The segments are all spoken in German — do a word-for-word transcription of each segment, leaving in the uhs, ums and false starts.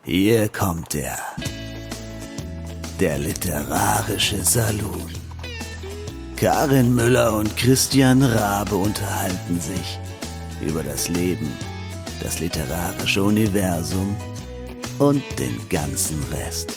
Hier kommt er. Der literarische Salon. Karin Müller und Christian Rabe unterhalten sich über das Leben, das literarische Universum und den ganzen Rest.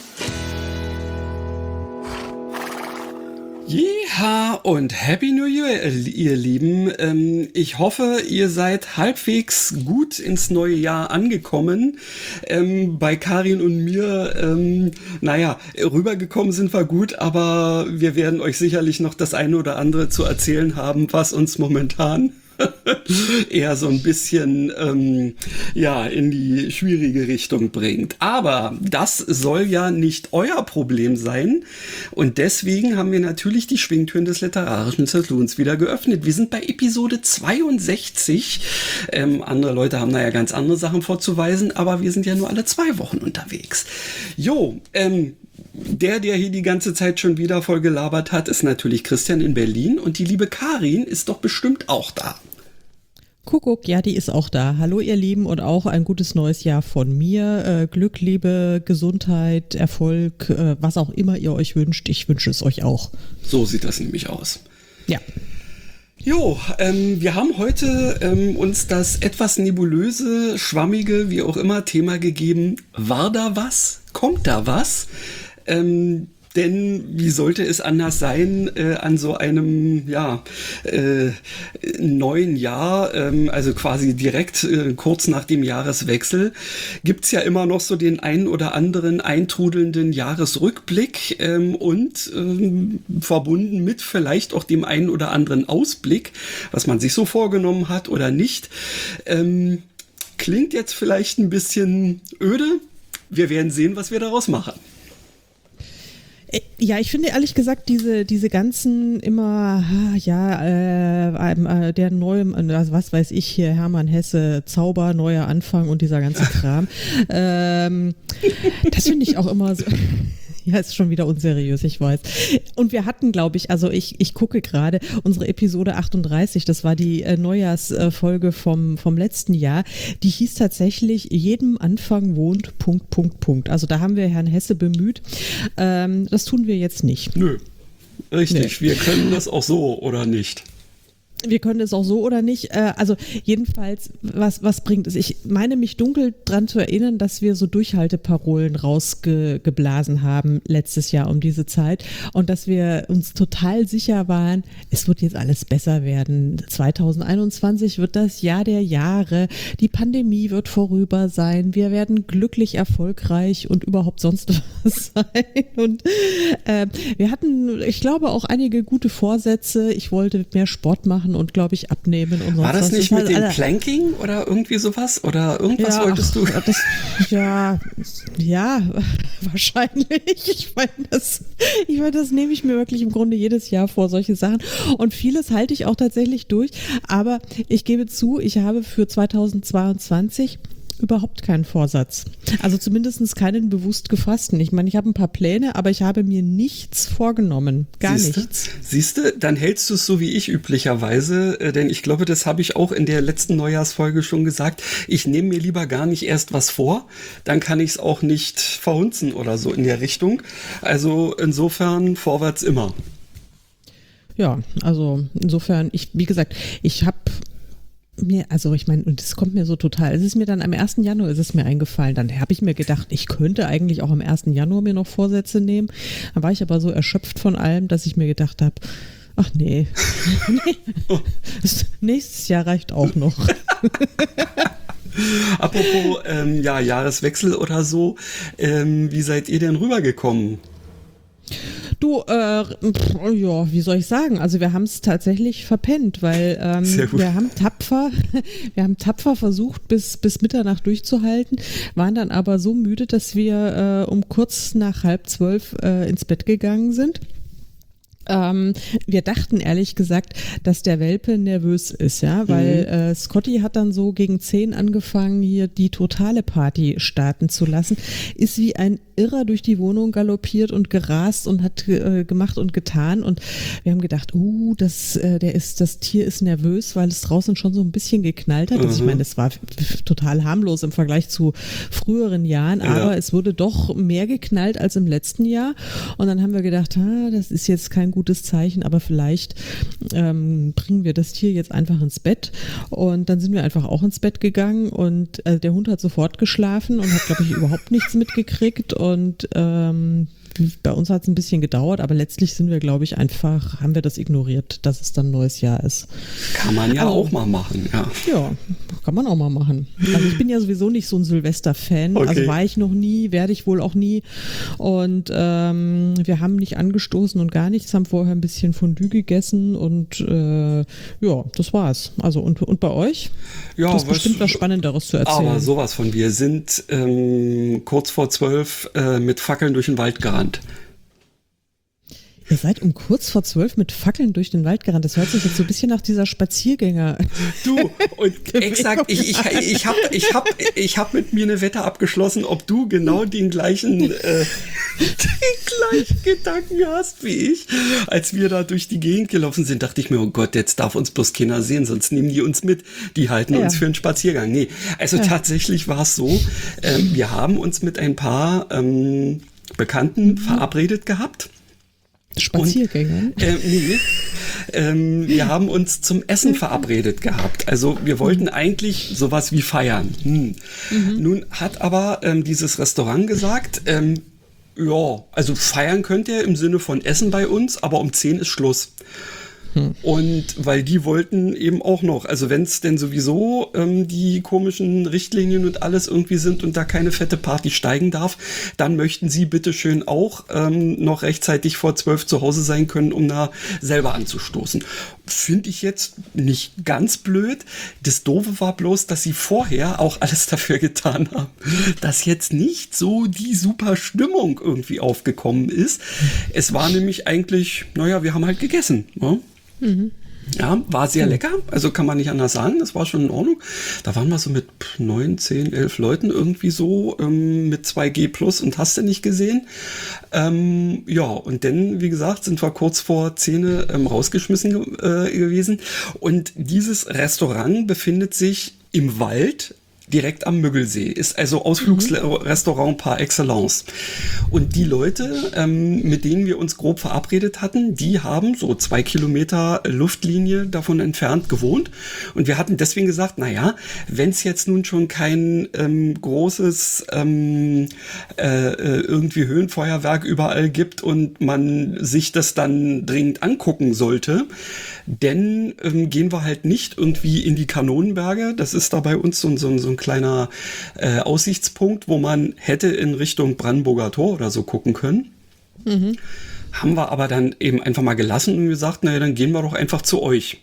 Jeha und Happy New Year, ihr Lieben. Ähm, ich hoffe, ihr seid halbwegs gut ins neue Jahr angekommen. Ähm, bei Karin und mir, ähm, naja, rübergekommen sind wir gut, aber wir werden euch sicherlich noch das eine oder andere zu erzählen haben, was uns momentan eher so ein bisschen ähm, ja in die schwierige Richtung bringt. Aber das soll ja nicht euer Problem sein und deswegen haben wir natürlich die Schwingtüren des literarischen Salons wieder geöffnet. Wir sind bei Episode zweiundsechzig. Ähm, andere Leute haben da ja ganz andere Sachen vorzuweisen, aber wir sind ja nur alle zwei Wochen unterwegs. Jo, ähm, Der, der hier die ganze Zeit schon wieder voll gelabert hat, ist natürlich Christian in Berlin und die liebe Karin ist doch bestimmt auch da. Kuckuck, ja, die ist auch da. Hallo ihr Lieben und auch ein gutes neues Jahr von mir. Äh, Glück, Liebe, Gesundheit, Erfolg, äh, was auch immer ihr euch wünscht. Ich wünsche es euch auch. So sieht das nämlich aus. Ja. Jo, ähm, wir haben heute ähm, uns das etwas nebulöse, schwammige, wie auch immer, Thema gegeben. War da was? Kommt da was? Ähm, denn wie sollte es anders sein äh, an so einem ja äh, neuen Jahr, ähm, also quasi direkt äh, kurz nach dem Jahreswechsel, gibt's ja immer noch so den einen oder anderen eintrudelnden Jahresrückblick ähm, und ähm, verbunden mit vielleicht auch dem einen oder anderen Ausblick, was man sich so vorgenommen hat oder nicht. Ähm, klingt jetzt vielleicht ein bisschen öde. Wir werden sehen, was wir daraus machen. Ja, ich finde ehrlich gesagt, diese, diese ganzen immer, ja, äh, äh, der neue, also was weiß ich hier, Hermann Hesse, Zauber, neuer Anfang und dieser ganze Kram, ähm, das finde ich auch immer so. Ja, ist schon wieder unseriös, ich weiß. Und wir hatten, glaube ich, also ich, ich gucke gerade, unsere Episode achtunddreißig, das war die äh, Neujahrsfolge vom, vom letzten Jahr, die hieß tatsächlich, jedem Anfang wohnt, Punkt, Punkt, Punkt. Also da haben wir Herrn Hesse bemüht. Ähm, das tun wir jetzt nicht. Nö, richtig, nee. Wir können das auch so oder nicht. Wir können es auch so oder nicht. Also jedenfalls, was, was bringt es? Ich meine mich dunkel dran zu erinnern, dass wir so Durchhalteparolen rausgeblasen haben letztes Jahr um diese Zeit und dass wir uns total sicher waren, es wird jetzt alles besser werden. zwanzig einundzwanzig wird das Jahr der Jahre. Die Pandemie wird vorüber sein. Wir werden glücklich, erfolgreich und überhaupt sonst was sein. Und äh, wir hatten, ich glaube, auch einige gute Vorsätze. Ich wollte mehr Sport machen und, glaube ich, abnehmen und sonst was. War das nicht mit halt dem Planking oder irgendwie sowas? Oder irgendwas ja, wolltest du? Das, ja, ja, wahrscheinlich. Ich meine, das, ich meine, das nehme ich mir wirklich im Grunde jedes Jahr vor, solche Sachen. Und vieles halte ich auch tatsächlich durch. Aber ich gebe zu, ich habe für zweitausendzweiundzwanzig überhaupt keinen Vorsatz. Also zumindest keinen bewusst gefassten. Ich meine, ich habe ein paar Pläne, aber ich habe mir nichts vorgenommen. Gar Siehste? nichts. Siehst du, dann hältst du es so wie ich üblicherweise, äh, denn ich glaube, das habe ich auch in der letzten Neujahrsfolge schon gesagt. Ich nehme mir lieber gar nicht erst was vor, dann kann ich es auch nicht verhunzen oder so in der Richtung. Also insofern vorwärts immer. Ja, also insofern, ich, wie gesagt, ich habe mir, also ich meine, und das kommt mir so total, es ist mir dann am ersten Januar ist es mir eingefallen, dann habe ich mir gedacht, ich könnte eigentlich auch am ersten Januar mir noch Vorsätze nehmen, dann war ich aber so erschöpft von allem, dass ich mir gedacht habe, ach nee, nee. Das, nächstes Jahr reicht auch noch. Apropos ähm, ja, Jahreswechsel oder so, ähm, wie seid ihr denn rübergekommen? Du, äh, pff, ja, wie soll ich sagen? Also wir haben es tatsächlich verpennt, weil ähm, wir haben tapfer, wir haben tapfer versucht, bis bis Mitternacht durchzuhalten, waren dann aber so müde, dass wir äh, um kurz nach halb zwölf äh, ins Bett gegangen sind. Ähm, wir dachten ehrlich gesagt, dass der Welpe nervös ist, ja, weil mhm. äh, Scotty hat dann so gegen zehn angefangen, hier die totale Party starten zu lassen, ist wie ein Irrer durch die Wohnung galoppiert und gerast und hat äh, gemacht und getan und wir haben gedacht, uh, das, äh, der ist, das Tier ist nervös, weil es draußen schon so ein bisschen geknallt hat. Mhm. Also ich meine, es war f- f- total harmlos im Vergleich zu früheren Jahren, aber ja. es wurde doch mehr geknallt als im letzten Jahr und dann haben wir gedacht, ah, das ist jetzt kein gutes Zeichen, aber vielleicht ähm, bringen wir das Tier jetzt einfach ins Bett und dann sind wir einfach auch ins Bett gegangen und äh, der Hund hat sofort geschlafen und hat, glaube ich, überhaupt nichts mitgekriegt und ähm, bei uns hat es ein bisschen gedauert, aber letztlich sind wir, glaube ich, einfach, haben wir das ignoriert, dass es dann ein neues Jahr ist. Kann man ja aber, auch mal machen, ja. Ja, kann man auch mal machen. Also ich bin ja sowieso nicht so ein Silvester-Fan, okay. Also war ich noch nie, werde ich wohl auch nie und ähm, wir haben nicht angestoßen und gar nichts, haben vorher ein bisschen Fondue gegessen und äh, ja, das war's. Also und, und bei euch? Ja, du hast was, bestimmt was Spannenderes zu erzählen. Aber sowas von, wir sind ähm, kurz vor zwölf äh, mit Fackeln durch den Wald gerannt. Ihr seid um kurz vor zwölf mit Fackeln durch den Wald gerannt. Das hört sich jetzt so ein bisschen nach dieser Spaziergänger. Du, und exakt, ich, ich, ich habe ich hab, ich hab mit mir eine Wette abgeschlossen, ob du genau den gleichen, äh, den gleichen Gedanken hast wie ich. Als wir da durch die Gegend gelaufen sind, dachte ich mir, oh Gott, jetzt darf uns bloß keiner sehen, sonst nehmen die uns mit. Die halten ja. uns für einen Spaziergang. Nee, also ja. tatsächlich war es so, äh, wir haben uns mit ein paar ähm, Bekannten mhm. verabredet gehabt. Spaziergängern? Äh, nee. Ähm, wir haben uns zum Essen verabredet gehabt. Also wir wollten eigentlich sowas wie feiern. Hm. Mhm. Nun hat aber ähm, dieses Restaurant gesagt, ähm, ja, also feiern könnt ihr im Sinne von Essen bei uns, aber um zehn ist Schluss. Hm. Und weil die wollten eben auch noch, also wenn es denn sowieso ähm, die komischen Richtlinien und alles irgendwie sind und da keine fette Party steigen darf, dann möchten sie bitteschön auch ähm, noch rechtzeitig vor zwölf zu Hause sein können, um da selber anzustoßen. Finde ich jetzt nicht ganz blöd. Das Doofe war bloß, dass sie vorher auch alles dafür getan haben, dass jetzt nicht so die super Stimmung irgendwie aufgekommen ist. Es war nämlich eigentlich, naja, wir haben halt gegessen, ne? Mhm. Ja, war sehr lecker, also kann man nicht anders sagen, das war schon in Ordnung. Da waren wir so mit neun, zehn, elf Leuten irgendwie so, ähm, mit zwei G plus und hast du nicht gesehen. Ähm, ja, und dann, wie gesagt, sind wir kurz vor zehn ähm, rausgeschmissen äh, gewesen. Und dieses Restaurant befindet sich im Wald, direkt am Müggelsee, ist also Ausflugsrestaurant par excellence. Und die Leute, ähm, mit denen wir uns grob verabredet hatten, die haben so zwei Kilometer Luftlinie davon entfernt gewohnt. Und wir hatten deswegen gesagt, naja, wenn es jetzt nun schon kein ähm, großes ähm, äh, irgendwie Höhenfeuerwerk überall gibt und man sich das dann dringend angucken sollte, denn ähm, gehen wir halt nicht irgendwie in die Kanonenberge. Das ist da bei uns so, so, so ein kleiner äh, Aussichtspunkt, wo man hätte in Richtung Brandenburger Tor oder so gucken können. Mhm. Haben wir aber dann eben einfach mal gelassen und gesagt, naja, dann gehen wir doch einfach zu euch.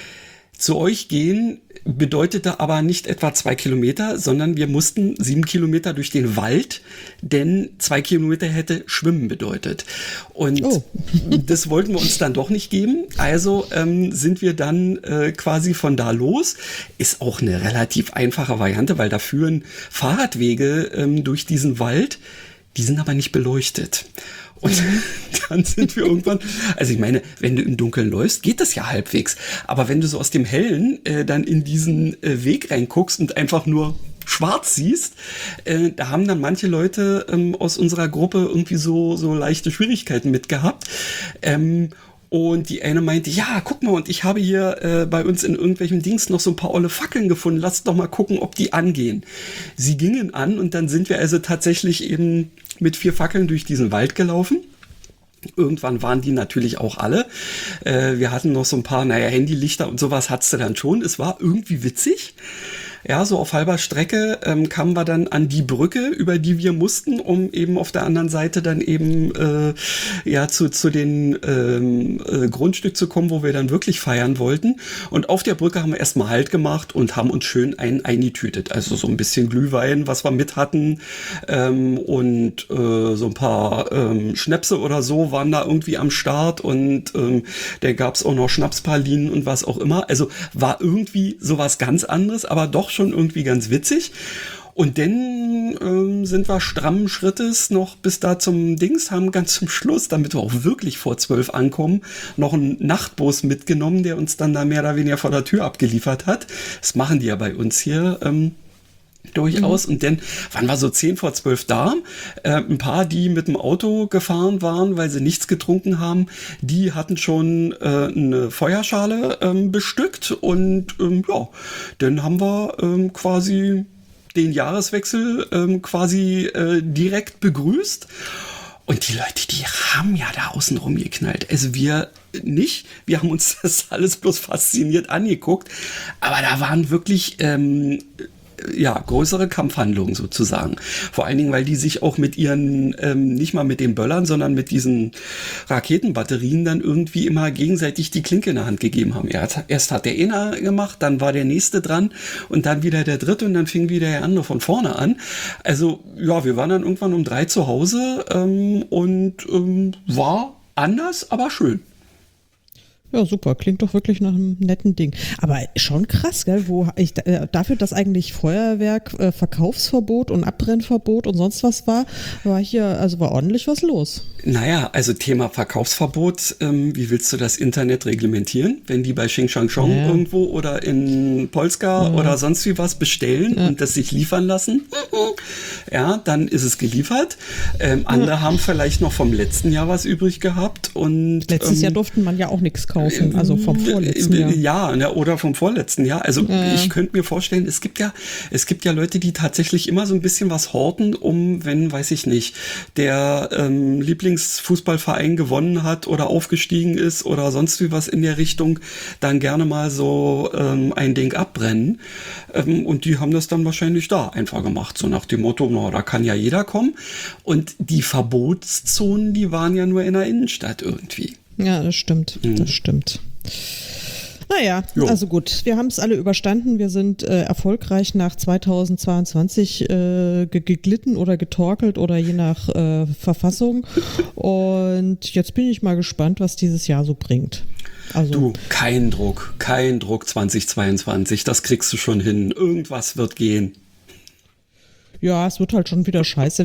Zu euch gehen bedeutete aber nicht etwa zwei Kilometer, sondern wir mussten sieben Kilometer durch den Wald, denn zwei Kilometer hätte Schwimmen bedeutet. Und oh. das wollten wir uns dann doch nicht geben. Also ähm, sind wir dann äh, quasi von da los. Ist auch eine relativ einfache Variante, weil da führen Fahrradwege ähm, durch diesen Wald. Die sind aber nicht beleuchtet. Und dann sind wir irgendwann, also ich meine, wenn du im Dunkeln läufst, geht das ja halbwegs. Aber wenn du so aus dem Hellen äh, dann in diesen äh, Weg reinguckst und einfach nur schwarz siehst, äh, da haben dann manche Leute ähm, aus unserer Gruppe irgendwie so, so leichte Schwierigkeiten mit gehabt. Ähm, Und die eine meinte, ja, guck mal, und ich habe hier äh, bei uns in irgendwelchen Dings noch so ein paar olle Fackeln gefunden. Lass doch mal gucken, ob die angehen. Sie gingen an und dann sind wir also tatsächlich eben mit vier Fackeln durch diesen Wald gelaufen. Irgendwann waren die natürlich auch alle. Äh, wir hatten noch so ein paar, naja, Handylichter und sowas hattest du dann schon. Es war irgendwie witzig. Ja, so auf halber Strecke ähm, kamen wir dann an die Brücke, über die wir mussten, um eben auf der anderen Seite dann eben äh, ja zu zu den ähm, äh, Grundstück zu kommen, wo wir dann wirklich feiern wollten. Und auf der Brücke haben wir erstmal Halt gemacht und haben uns schön ein eingetütet. Also so ein bisschen Glühwein, was wir mit hatten, ähm, und äh, so ein paar ähm, Schnäpse oder so waren da irgendwie am Start und ähm, da gab's auch noch Schnapspralinen und was auch immer. Also war irgendwie sowas ganz anderes, aber doch schon irgendwie ganz witzig. Und dann ähm, sind wir strammen Schrittes noch bis da zum Dings, haben ganz zum Schluss, damit wir auch wirklich vor zwölf ankommen, noch einen Nachtbus mitgenommen, der uns dann da mehr oder weniger vor der Tür abgeliefert hat. Das machen die ja bei uns hier ähm, durchaus. Mhm. Und dann waren wir so zehn vor zwölf da. Äh, ein paar, die mit dem Auto gefahren waren, weil sie nichts getrunken haben, die hatten schon äh, eine Feuerschale ähm, bestückt. Und ähm, ja, dann haben wir ähm, quasi den Jahreswechsel ähm, quasi äh, direkt begrüßt. Und die Leute, die haben ja da außen rumgeknallt. Also wir nicht. Wir haben uns das alles bloß fasziniert angeguckt. Aber da waren wirklich ähm, ja, größere Kampfhandlungen sozusagen. Vor allen Dingen, weil die sich auch mit ihren, ähm, nicht mal mit den Böllern, sondern mit diesen Raketenbatterien dann irgendwie immer gegenseitig die Klinke in der Hand gegeben haben. Erst hat der eine gemacht, dann war der nächste dran und dann wieder der dritte und dann fing wieder der andere von vorne an. Also ja, wir waren dann irgendwann um drei zu Hause ähm, und ähm, war anders, aber schön. Ja, super. Klingt doch wirklich nach einem netten Ding. Aber schon krass, gell? Wo ich, äh, dafür, dass eigentlich Feuerwerk, äh, Verkaufsverbot und Abbrennverbot und sonst was war, war hier, also war ordentlich was los. Naja, also Thema Verkaufsverbot, ähm, wie willst du das Internet reglementieren? Wenn die bei Xing Shang Chong ja. irgendwo oder in Polska ja. oder sonst wie was bestellen ja. und das sich liefern lassen, ja, dann ist es geliefert. Ähm, andere ja. haben vielleicht noch vom letzten Jahr was übrig gehabt. Und letztes ähm, Jahr durfte man ja auch nichts kaufen. Also vom vorletzten Jahr. Ja, ja, oder vom vorletzten Jahr. Also äh. ich könnte mir vorstellen, es gibt ja, es gibt ja Leute, die tatsächlich immer so ein bisschen was horten, um, wenn, weiß ich nicht, der ähm, Lieblingsfußballverein gewonnen hat oder aufgestiegen ist oder sonst wie was in der Richtung, dann gerne mal so ähm, ein Ding abbrennen. Ähm, und die haben das dann wahrscheinlich da einfach gemacht, so nach dem Motto, na, da kann ja jeder kommen. Und die Verbotszonen, die waren ja nur in der Innenstadt irgendwie. Ja, das stimmt, mhm. das stimmt. Naja, jo. Also gut, wir haben es alle überstanden. Wir sind äh, erfolgreich nach zweitausendzweiundzwanzig äh, geglitten oder getorkelt oder je nach äh, Verfassung. Und jetzt bin ich mal gespannt, was dieses Jahr so bringt. Also, du, kein Druck, kein Druck zweitausendzweiundzwanzig, das kriegst du schon hin. Irgendwas wird gehen. Ja, es wird halt schon wieder scheiße.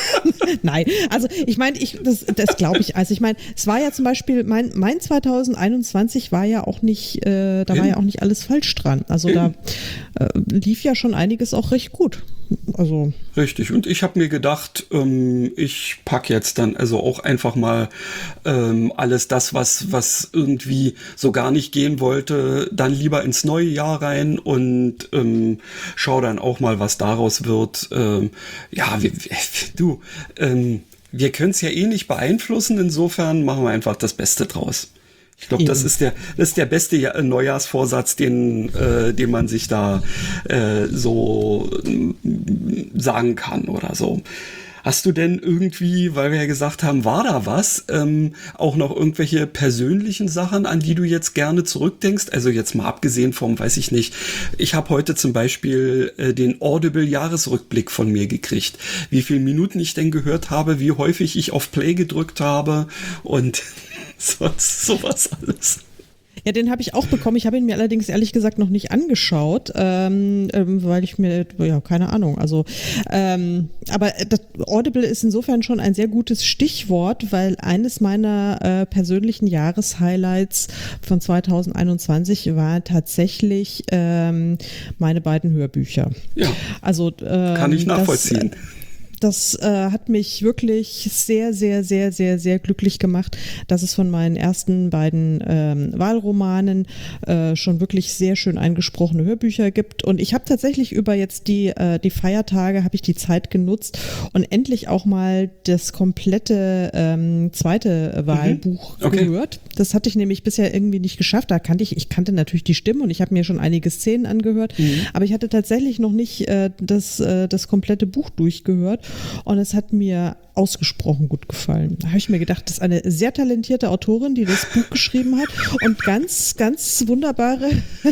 Nein, also ich meine, ich, das, das glaube ich. Also ich meine, es war ja zum Beispiel, mein, mein zweitausendeinundzwanzig war ja auch nicht, äh, da In? war ja auch nicht alles falsch dran. Also In? da äh, lief ja schon einiges auch recht gut. Also richtig. Und ich habe mir gedacht, ähm, ich packe jetzt dann also auch einfach mal ähm, alles das, was, was irgendwie so gar nicht gehen wollte, dann lieber ins neue Jahr rein und ähm, schau dann auch mal, was daraus wird. Ähm, ja, wir, wir, du, ähm, wir können es ja eh nicht beeinflussen, insofern machen wir einfach das Beste draus. Ich glaube, das ist der, das ist der beste Neujahrsvorsatz, den, äh, den man sich da äh, so äh, sagen kann oder so. Hast du denn irgendwie, weil wir ja gesagt haben, war da was, ähm, auch noch irgendwelche persönlichen Sachen, an die du jetzt gerne zurückdenkst? Also jetzt mal abgesehen vom, weiß ich nicht, ich habe heute zum Beispiel äh, den Audible-Jahresrückblick von mir gekriegt. Wie viele Minuten ich denn gehört habe, wie häufig ich auf Play gedrückt habe und sonst sowas alles. Ja, den habe ich auch bekommen. Ich habe ihn mir allerdings ehrlich gesagt noch nicht angeschaut, ähm, ähm, weil ich mir, ja, keine Ahnung, also, ähm, aber das Audible ist insofern schon ein sehr gutes Stichwort, weil eines meiner äh, persönlichen Jahreshighlights von zweitausendeinundzwanzig war tatsächlich ähm, meine beiden Hörbücher. Ja, also, ähm, kann ich nachvollziehen. Das, Das äh, hat mich wirklich sehr, sehr, sehr, sehr, sehr glücklich gemacht, dass es von meinen ersten beiden ähm, Wahlromanen äh, schon wirklich sehr schön eingesprochene Hörbücher gibt. Und ich habe tatsächlich über jetzt die, äh, die Feiertage, habe ich die Zeit genutzt und endlich auch mal das komplette ähm, zweite Wahlbuch mhm. okay. gehört. Das hatte ich nämlich bisher irgendwie nicht geschafft. Da kannte ich, ich kannte natürlich die Stimme und ich habe mir schon einige Szenen angehört, mhm. aber ich hatte tatsächlich noch nicht äh, das, äh, das komplette Buch durchgehört. Und es hat mir ausgesprochen gut gefallen. Da habe ich mir gedacht, das ist eine sehr talentierte Autorin, die das Buch geschrieben hat und ganz, ganz wunderbare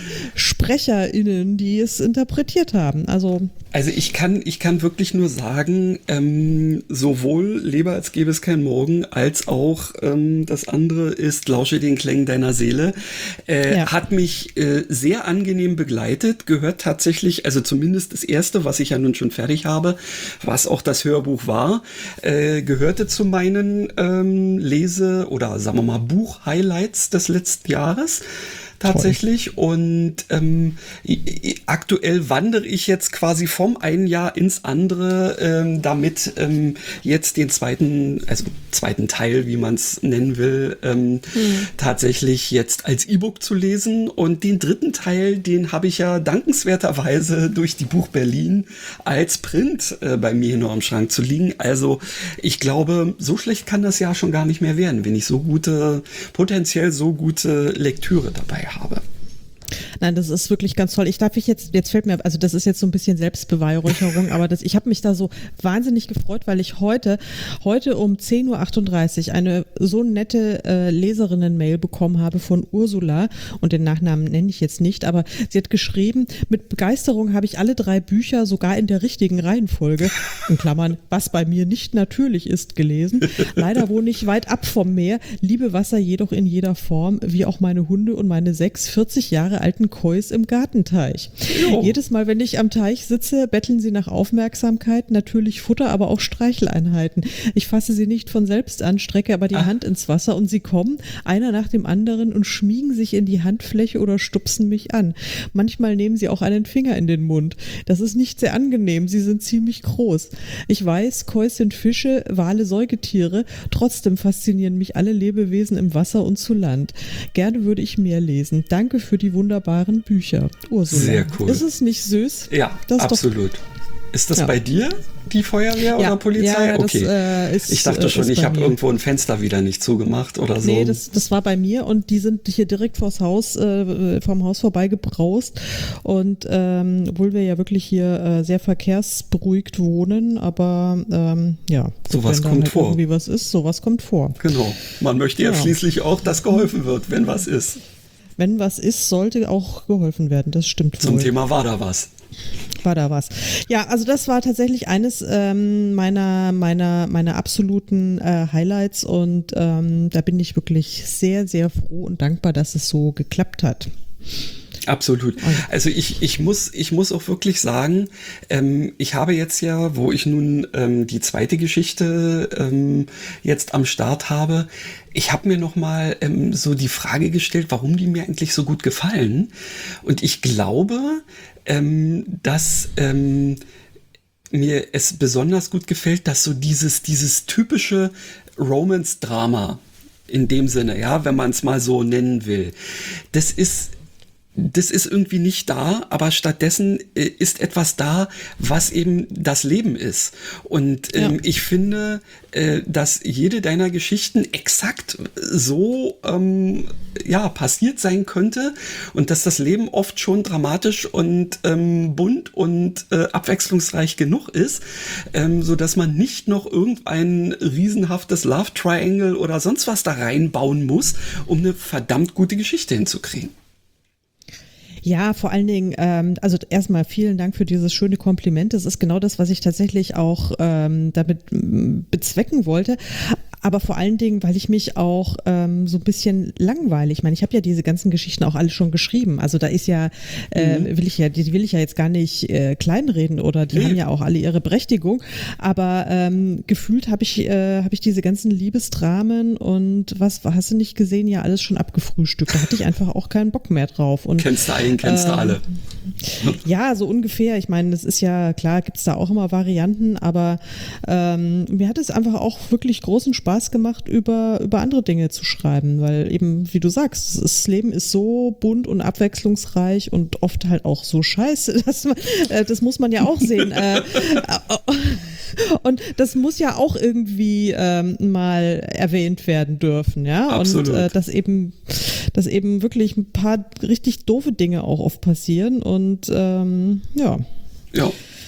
SprecherInnen, die es interpretiert haben. Also Also ich kann, ich kann wirklich nur sagen, ähm, sowohl Leber als gäbe es kein Morgen, als auch ähm, das andere ist Lausche den Klängen deiner Seele, äh, Ja. hat mich äh, sehr angenehm begleitet, gehört tatsächlich, also zumindest das erste, was ich ja nun schon fertig habe, was auch das Hörbuch war, äh, gehörte zu meinen ähm, Lese- oder sagen wir mal Buch-Highlights des letzten Jahres. Tatsächlich. Und ähm, i- i- aktuell wandere ich jetzt quasi vom einen Jahr ins andere, ähm, damit ähm, jetzt den zweiten, also zweiten Teil, wie man es nennen will, ähm, tatsächlich jetzt als E-Book zu lesen. Und den dritten Teil, den habe ich ja dankenswerterweise durch die Buch Berlin als Print äh, bei mir noch im Schrank zu liegen. Also ich glaube, so schlecht kann das Jahr schon gar nicht mehr werden, wenn ich so gute, potenziell so gute Lektüre dabei habe. Nein, das ist wirklich ganz toll. Ich darf ich jetzt, jetzt fällt mir, also das ist jetzt so ein bisschen Selbstbeweihräucherung, aber das, ich habe mich da so wahnsinnig gefreut, weil ich heute, heute um zehn Uhr achtunddreißig eine so nette äh, Leserinnen-Mail bekommen habe von Ursula, und den Nachnamen nenne ich jetzt nicht, aber sie hat geschrieben, mit Begeisterung habe ich alle drei Bücher sogar in der richtigen Reihenfolge, in Klammern, was bei mir nicht natürlich ist, gelesen. Leider wohne ich weit ab vom Meer, liebe Wasser jedoch in jeder Form, wie auch meine Hunde und meine sechs vierzig Jahre alten Kois im Gartenteich. Jo. Jedes Mal, wenn ich am Teich sitze, betteln sie nach Aufmerksamkeit, natürlich Futter, aber auch Streicheleinheiten. Ich fasse sie nicht von selbst an, strecke aber die Ah. Hand ins Wasser und sie kommen, einer nach dem anderen, und schmiegen sich in die Handfläche oder stupsen mich an. Manchmal nehmen sie auch einen Finger in den Mund. Das ist nicht sehr angenehm, sie sind ziemlich groß. Ich weiß, Kois sind Fische, Wale Säugetiere, trotzdem faszinieren mich alle Lebewesen im Wasser und zu Land. Gerne würde ich mehr lesen. Danke für die wunderbaren Bücher. Ursula. Sehr cool. Ist es nicht süß? Ja, Das ist doch- absolut. Ist das Ja. bei dir, die Feuerwehr Ja, oder Polizei? ja, ja, das, Okay. äh, ist, ich dachte äh, schon, ist ich bei habe mir. irgendwo ein Fenster wieder nicht zugemacht oder so. Nee, das, das war bei mir, und die sind hier direkt vors Haus, äh, vom Haus vorbei gebraust, und ähm, obwohl wir ja wirklich hier äh, sehr verkehrsberuhigt wohnen, aber ähm, ja, Sowas wenn da kommt halt vor. irgendwie was ist, sowas kommt vor. Genau. Man möchte ja, Ja. schließlich auch, dass geholfen wird, wenn was ist. Wenn was ist, sollte auch geholfen werden, das stimmt Zum wohl. Thema war da was. War da was. Ja, also das war tatsächlich eines ähm, meiner, meiner, meiner absoluten äh, Highlights, und ähm, da bin ich wirklich sehr, sehr froh und dankbar, dass es so geklappt hat. Absolut. Also ich, ich, muss, ich muss auch wirklich sagen, ähm, ich habe jetzt ja, wo ich nun ähm, die zweite Geschichte ähm, jetzt am Start habe, ich habe mir noch mal ähm, so die Frage gestellt, warum die mir eigentlich so gut gefallen. Und ich glaube, ähm, dass ähm, mir es besonders gut gefällt, dass so dieses, dieses typische Romance-Drama in dem Sinne, ja, wenn man es mal so nennen will, das ist Das ist irgendwie nicht da, aber stattdessen äh, ist etwas da, was eben das Leben ist. Und ähm, Ja. ich finde, äh, dass jede deiner Geschichten exakt so ähm, ja, passiert sein könnte, und dass das Leben oft schon dramatisch und ähm, bunt und äh, abwechslungsreich genug ist, ähm, so dass man nicht noch irgendein riesenhaftes Love Triangle oder sonst was da reinbauen muss, um eine verdammt gute Geschichte hinzukriegen. Ja, vor allen Dingen, ähm, also erstmal vielen Dank für dieses schöne Kompliment. Das ist genau das, was ich tatsächlich auch ähm, damit m, bezwecken wollte. Aber vor allen Dingen, weil ich mich auch ähm, so ein bisschen langweile. Ich meine, ich habe ja diese ganzen Geschichten auch alle schon geschrieben. Also da ist ja, äh, Mhm. will ich ja, die will ich ja jetzt gar nicht äh, kleinreden, oder die Nee. haben ja auch alle ihre Berechtigung. Aber ähm, gefühlt habe ich, äh, habe ich diese ganzen Liebesdramen und was, hast du nicht gesehen, ja alles schon abgefrühstückt. Da hatte ich einfach auch keinen Bock mehr drauf. Und Kennst du einen, kennst du ähm, alle. ja, so ungefähr. Ich meine, das ist ja klar, gibt's da auch immer Varianten, aber ähm, mir hat es einfach auch wirklich großen Spaß gemacht, über, über andere Dinge zu schreiben, weil eben, wie du sagst, das Leben ist so bunt und abwechslungsreich und oft halt auch so scheiße, dass man, äh, das muss man ja auch sehen. äh, und das muss ja auch irgendwie ähm, mal erwähnt werden dürfen, ja. Absolut. Und äh, dass eben, dass eben wirklich ein paar richtig doofe Dinge auch oft passieren, und ähm, ja. Ja.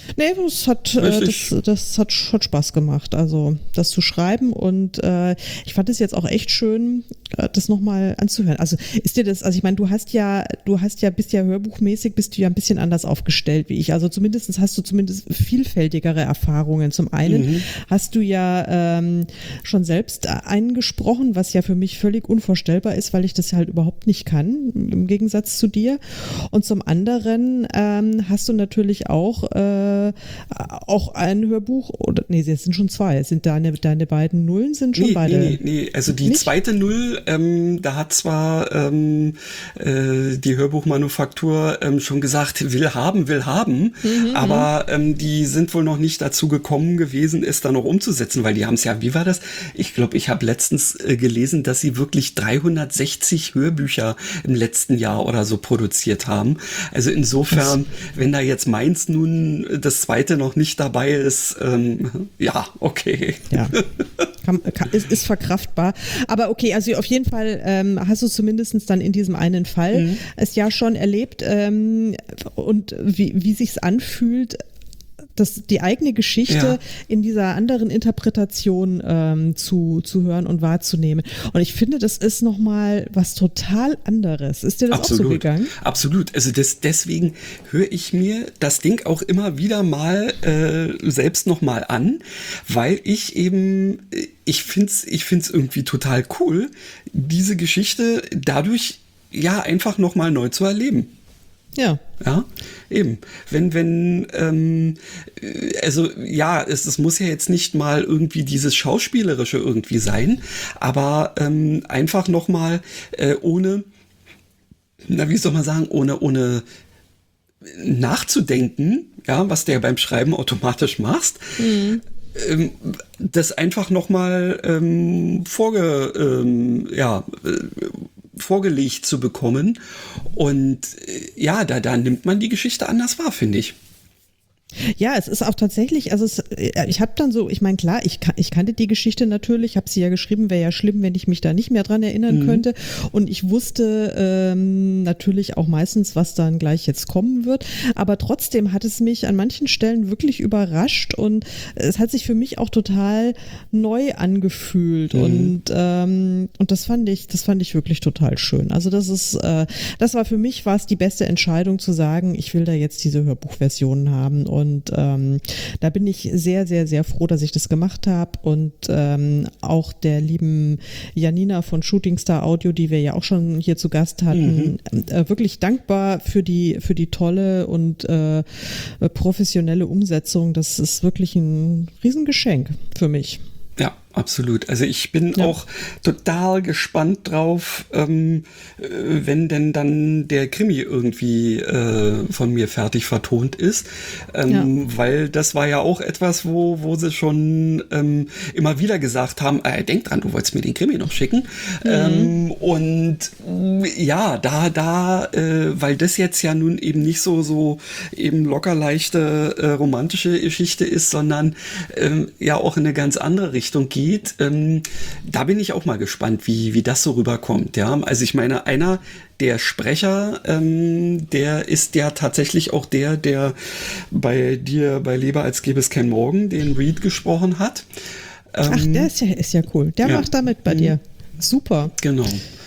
Nee, das hat, äh, das, das hat, hat Spaß gemacht, also das zu schreiben und äh, ich fand es jetzt auch echt schön, äh, das nochmal anzuhören. Also ist dir das, also ich meine, du hast ja, du hast ja, bist ja hörbuchmäßig, bist du ja ein bisschen anders aufgestellt wie ich. Also zumindest hast du zumindest vielfältigere Erfahrungen. Zum einen mhm. hast du ja ähm, schon selbst eingesprochen, was ja für mich völlig unvorstellbar ist, weil ich das halt überhaupt nicht kann, im Gegensatz zu dir. Und zum anderen ähm, hast du natürlich auch äh, auch ein Hörbuch, oder nee, es sind schon zwei, sind deine, deine beiden Nullen sind schon nee, beide. Nee, nee, nee, also die nicht? zweite Null, ähm, da hat zwar ähm, äh, die Hörbuchmanufaktur ähm, schon gesagt, will haben, will haben, mhm, aber ähm, die sind wohl noch nicht dazu gekommen gewesen, es dann noch umzusetzen, weil die haben es ja, wie war das? Ich glaube, ich habe letztens äh, gelesen, dass sie wirklich dreihundertsechzig Hörbücher im letzten Jahr oder so produziert haben. Also insofern, das wenn da jetzt meins nun das zweite noch nicht dabei ist, ähm, ja, okay. Ja, kann, kann, ist, ist verkraftbar. Aber okay, also auf jeden Fall ähm, hast du zumindest dann in diesem einen Fall mhm. es ja schon erlebt ähm, und wie, wie sich's anfühlt, das, die eigene Geschichte ja. in dieser anderen Interpretation ähm, zu, zu hören und wahrzunehmen. Und ich finde, das ist nochmal was total anderes. Ist dir das Absolut. auch so gegangen? Absolut. Also das, deswegen höre ich mir das Ding auch immer wieder mal äh, selbst nochmal an, weil ich eben, ich finde es ich find's irgendwie total cool, diese Geschichte dadurch ja einfach nochmal neu zu erleben. Ja. Ja, eben. Wenn, wenn, ähm, also ja, es, es muss ja jetzt nicht mal irgendwie dieses Schauspielerische irgendwie sein, aber ähm, einfach nochmal äh, ohne, na wie soll man sagen, ohne, ohne nachzudenken, ja, was der beim Schreiben automatisch machst, mhm. ähm, das einfach nochmal ähm, vorge, ähm, ja, äh, vorgelegt zu bekommen. Und ja, da, da nimmt man die Geschichte anders wahr, finde ich. Ja, es ist auch tatsächlich, also es, ich habe dann so, ich meine, klar, ich, ich kannte die Geschichte natürlich, habe sie ja geschrieben, wäre ja schlimm, wenn ich mich da nicht mehr dran erinnern mhm. könnte. Und ich wusste ähm, natürlich auch meistens, was dann gleich jetzt kommen wird. Aber trotzdem hat es mich an manchen Stellen wirklich überrascht und es hat sich für mich auch total neu angefühlt. Mhm. Und ähm, und das fand ich, das fand ich wirklich total schön. Also das ist, äh, das war für mich war es die beste Entscheidung zu sagen, ich will da jetzt diese Hörbuchversionen haben. Und Und ähm, da bin ich sehr, sehr, sehr froh, dass ich das gemacht habe und ähm, auch der lieben Janina von Shooting Star Audio, die wir ja auch schon hier zu Gast hatten, mhm. äh, wirklich dankbar für die für die tolle und äh, professionelle Umsetzung. Das ist wirklich ein Riesengeschenk für mich. Ja, absolut. Also ich bin ja. auch total gespannt drauf, ähm, wenn denn dann der Krimi irgendwie äh, von mir fertig vertont ist, ähm, ja. weil das war ja auch etwas, wo wo sie schon ähm, immer wieder gesagt haben, äh, denk dran, du wolltest mir den Krimi noch schicken. Mhm. Ähm, und ja, da da, äh, weil das jetzt ja nun eben nicht so so eben locker leichte äh, romantische Geschichte ist, sondern ähm, ja auch in eine ganz andere Richtung geht. Ähm, da bin ich auch mal gespannt, wie, wie das so rüberkommt. Ja? Also ich meine, einer der Sprecher, ähm, der ist ja tatsächlich auch der, der bei dir bei Leber als gäbe es kein Morgen, den Reed gesprochen hat. Ähm, Ach, der ist ja, ist ja cool. Der ja. macht damit bei dir. Super. Genau.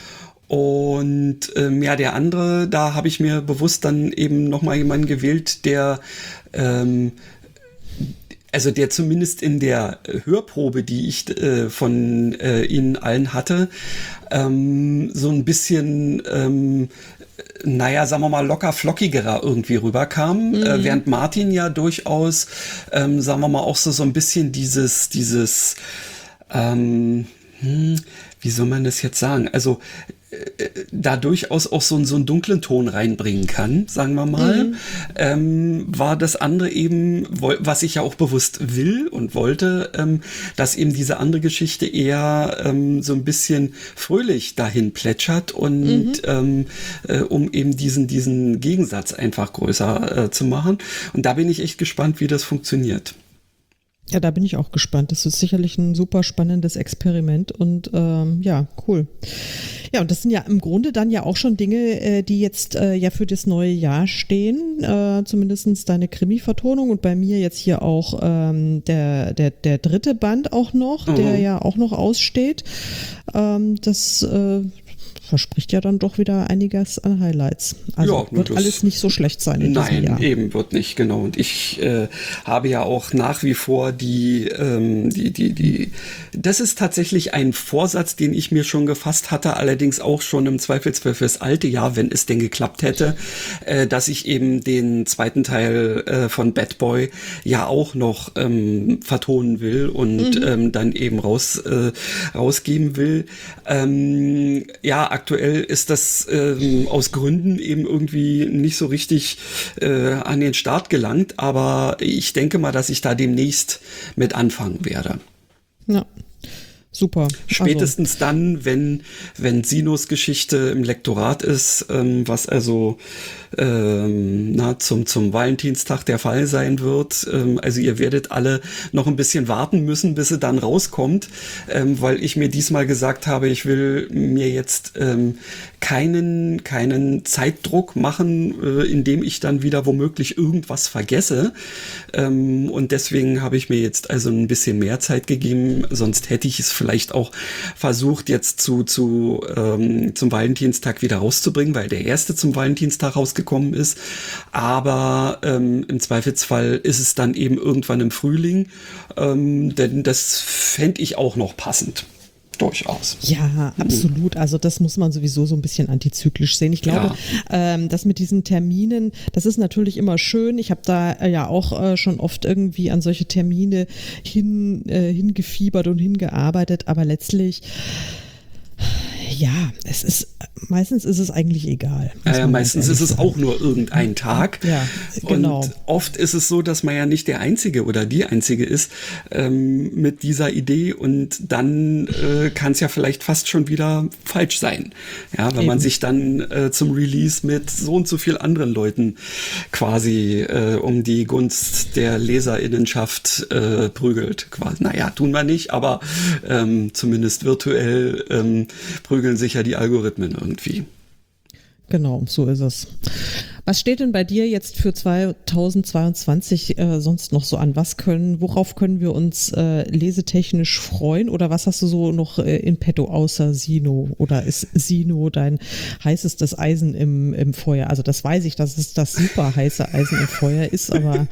Und ähm, ja, der andere, da habe ich mir bewusst dann eben nochmal jemanden gewählt, der ähm, also der zumindest in der Hörprobe, die ich äh, von äh, Ihnen allen hatte, ähm, so ein bisschen, ähm, naja, sagen wir mal, locker flockigerer irgendwie rüberkam, mhm. äh, während Martin ja durchaus, ähm, sagen wir mal, auch so, so ein bisschen dieses, dieses, ähm, hm, wie soll man das jetzt sagen? Also da durchaus auch so, so einen dunklen Ton reinbringen kann, sagen wir mal, mhm. ähm, war das andere eben, was ich ja auch bewusst will und wollte, ähm, dass eben diese andere Geschichte eher ähm, so ein bisschen fröhlich dahin plätschert und mhm. ähm, äh, um eben diesen, diesen Gegensatz einfach größer äh, zu machen. Und da bin ich echt gespannt, wie das funktioniert. Ja, da bin ich auch gespannt. Das ist sicherlich ein super spannendes Experiment und ähm, ja, cool. Ja, und das sind ja im Grunde dann ja auch schon Dinge, äh, die jetzt äh, ja für das neue Jahr stehen. Äh, zumindest deine Krimi-Vertonung und bei mir jetzt hier auch ähm, der, der, der dritte Band auch noch, mhm. der ja auch noch aussteht. Ähm, das äh, verspricht ja dann doch wieder einiges an Highlights. Also ja, wird alles nicht so schlecht sein in nein, diesem Jahr. Nein, eben wird nicht, genau. Und ich äh, habe ja auch nach wie vor die, ähm, die, die, die, das ist tatsächlich ein Vorsatz, den ich mir schon gefasst hatte, allerdings auch schon im Zweifelsfall fürs alte Jahr, wenn es denn geklappt hätte, äh, dass ich eben den zweiten Teil äh, von Bad Boy ja auch noch ähm, vertonen will und mhm. ähm, dann eben raus, äh, rausgeben will. Ähm, ja, aktuell ist das ähm, aus Gründen eben irgendwie nicht so richtig äh, an den Start gelangt, aber ich denke mal, dass ich da demnächst mit anfangen werde. Ja, super. Spätestens also. dann, wenn, wenn Sinos Geschichte im Lektorat ist, ähm, was also ähm, na, zum, zum Valentinstag der Fall sein wird. Ähm, also ihr werdet alle noch ein bisschen warten müssen, bis sie dann rauskommt, ähm, weil ich mir diesmal gesagt habe, ich will mir jetzt ähm, keinen, keinen Zeitdruck machen, äh, indem ich dann wieder womöglich irgendwas vergesse. Ähm, und deswegen habe ich mir jetzt also ein bisschen mehr Zeit gegeben, sonst hätte ich es vielleicht auch versucht, jetzt zu, zu ähm, zum Valentinstag wieder rauszubringen, weil der erste zum Valentinstag rausgekommen ist, aber ähm, im Zweifelsfall ist es dann eben irgendwann im Frühling, ähm, denn das fände ich auch noch passend. Durchaus. Ja, absolut. Also das muss man sowieso so ein bisschen antizyklisch sehen. Ich glaube, ja. ähm, das mit diesen Terminen, das ist natürlich immer schön. Ich habe da äh, ja auch äh, schon oft irgendwie an solche Termine hin, äh, hingefiebert und hingearbeitet, aber letztlich ja, es ist, meistens ist es eigentlich egal. Äh, meistens ist es auch nur irgendein Tag. Ja, genau. Und oft ist es so, dass man ja nicht der Einzige oder die Einzige ist ähm, mit dieser Idee und dann äh, kann es ja vielleicht fast schon wieder falsch sein. Ja, wenn Eben. man sich dann äh, zum Release mit so und so viel anderen Leuten quasi äh, um die Gunst der LeserInnenschaft äh, prügelt. Quasi. Naja, tun wir nicht, aber ähm, zumindest virtuell ähm, prügeln sich ja die Algorithmen irgendwie. Genau, so ist es. Was steht denn bei dir jetzt für zweitausendzweiundzwanzig äh, sonst noch so an? Was können, worauf können wir uns äh, lesetechnisch freuen? Oder was hast du so noch äh, in petto außer Sino? Oder ist Sino dein heißestes Eisen im, im Feuer? Also das weiß ich, dass es das super heiße Eisen im Feuer ist, aber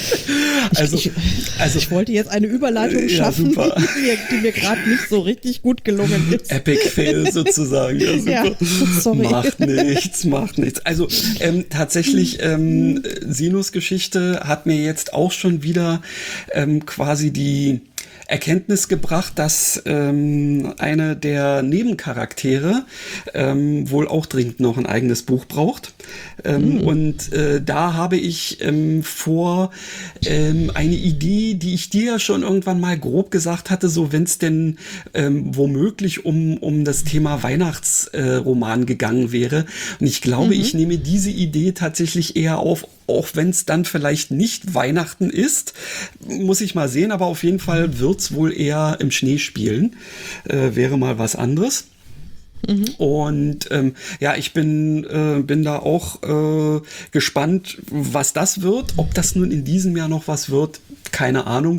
ich, also, ich, also, ich wollte jetzt eine Überleitung schaffen, ja, die mir, die mir gerade nicht so richtig gut gelungen ist. Epic Fail sozusagen. Ja, super. Ja, sorry. Macht nichts, macht nichts. Also ähm, tatsächlich, ähm, Sinus Geschichte hat mir jetzt auch schon wieder ähm, quasi die Erkenntnis gebracht, dass ähm, eine der Nebencharaktere ähm, wohl auch dringend noch ein eigenes Buch braucht. Ähm, mhm. Und äh, da habe ich ähm, vor ähm, eine Idee, die ich dir ja schon irgendwann mal grob gesagt hatte, so wenn es denn ähm, womöglich um, um das Thema Weihnachtsroman äh, gegangen wäre. Und ich glaube, mhm. ich nehme diese Idee tatsächlich eher auf, auch wenn es dann vielleicht nicht Weihnachten ist, muss ich mal sehen, aber auf jeden Fall wird es wohl eher im Schnee spielen. Äh, wäre mal was anderes. Mhm. Und ähm, ja, ich bin, äh, bin da auch äh, gespannt, was das wird. Ob das nun in diesem Jahr noch was wird, keine Ahnung.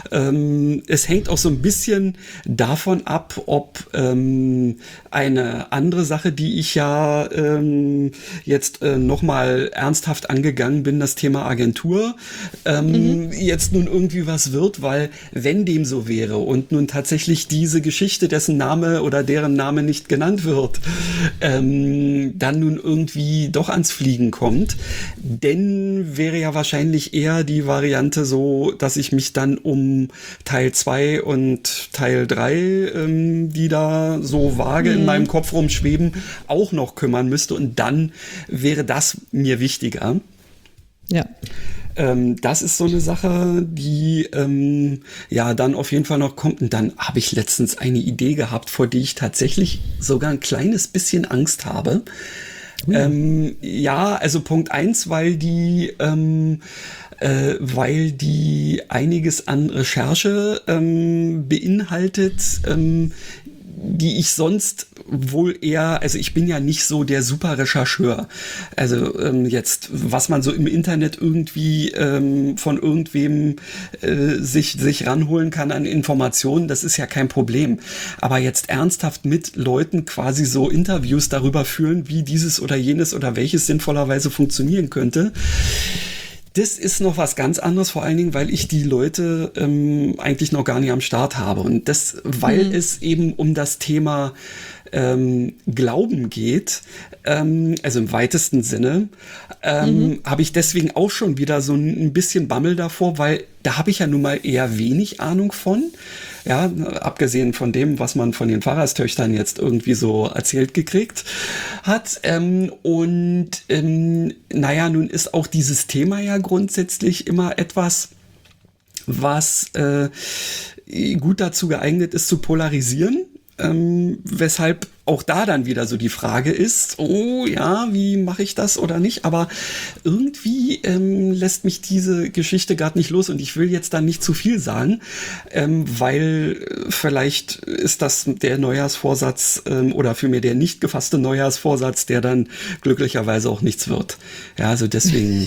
Ähm, es hängt auch so ein bisschen davon ab, ob ähm, eine andere Sache, die ich ja ähm, jetzt äh, nochmal ernsthaft angegangen bin, das Thema Agentur, ähm, mhm. jetzt nun irgendwie was wird, weil wenn dem so wäre und nun tatsächlich diese Geschichte, dessen Name oder deren Name nicht genannt wird, ähm, dann nun irgendwie doch ans Fliegen kommt, denn wäre ja wahrscheinlich eher die Variante so, dass ich mich dann um Teil zwei und Teil drei, ähm, die da so vage mhm. in meinem Kopf rumschweben, auch noch kümmern müsste und dann wäre das mir wichtiger. Ja. Ähm, das ist so eine Sache, die ähm, ja dann auf jeden Fall noch kommt. Und dann habe ich letztens eine Idee gehabt, vor die ich tatsächlich sogar ein kleines bisschen Angst habe. Mhm. Ähm, ja, also Punkt eins, weil die ähm, äh, weil die einiges an Recherche ähm, beinhaltet, ähm, die ich sonst wohl eher, also ich bin ja nicht so der super Rechercheur. Also ähm, jetzt, was man so im Internet irgendwie ähm, von irgendwem äh, sich, sich ranholen kann an Informationen, das ist ja kein Problem. Aber jetzt ernsthaft mit Leuten quasi so Interviews darüber führen, wie dieses oder jenes oder welches sinnvollerweise funktionieren könnte, das ist noch was ganz anderes, vor allen Dingen, weil ich die Leute ähm, eigentlich noch gar nicht am Start habe. Und das, weil mhm. es eben um das Thema ähm, Glauben geht, ähm, also im weitesten Sinne, ähm, mhm. habe ich deswegen auch schon wieder so ein bisschen Bammel davor, weil da habe ich ja nun mal eher wenig Ahnung von. Ja, abgesehen von dem, was man von den Pfarrerstöchtern jetzt irgendwie so erzählt gekriegt hat. Ähm, und ähm, naja, nun ist auch dieses Thema ja grundsätzlich immer etwas, was äh, gut dazu geeignet ist, zu polarisieren. Ähm, weshalb auch da dann wieder so die Frage ist, oh ja, wie mache ich das oder nicht? Aber irgendwie ähm, lässt mich diese Geschichte gerade nicht los und ich will jetzt dann nicht zu viel sagen, ähm, weil vielleicht ist das der Neujahrsvorsatz ähm, oder vielmehr der nicht gefasste Neujahrsvorsatz, der dann glücklicherweise auch nichts wird. Ja, also deswegen...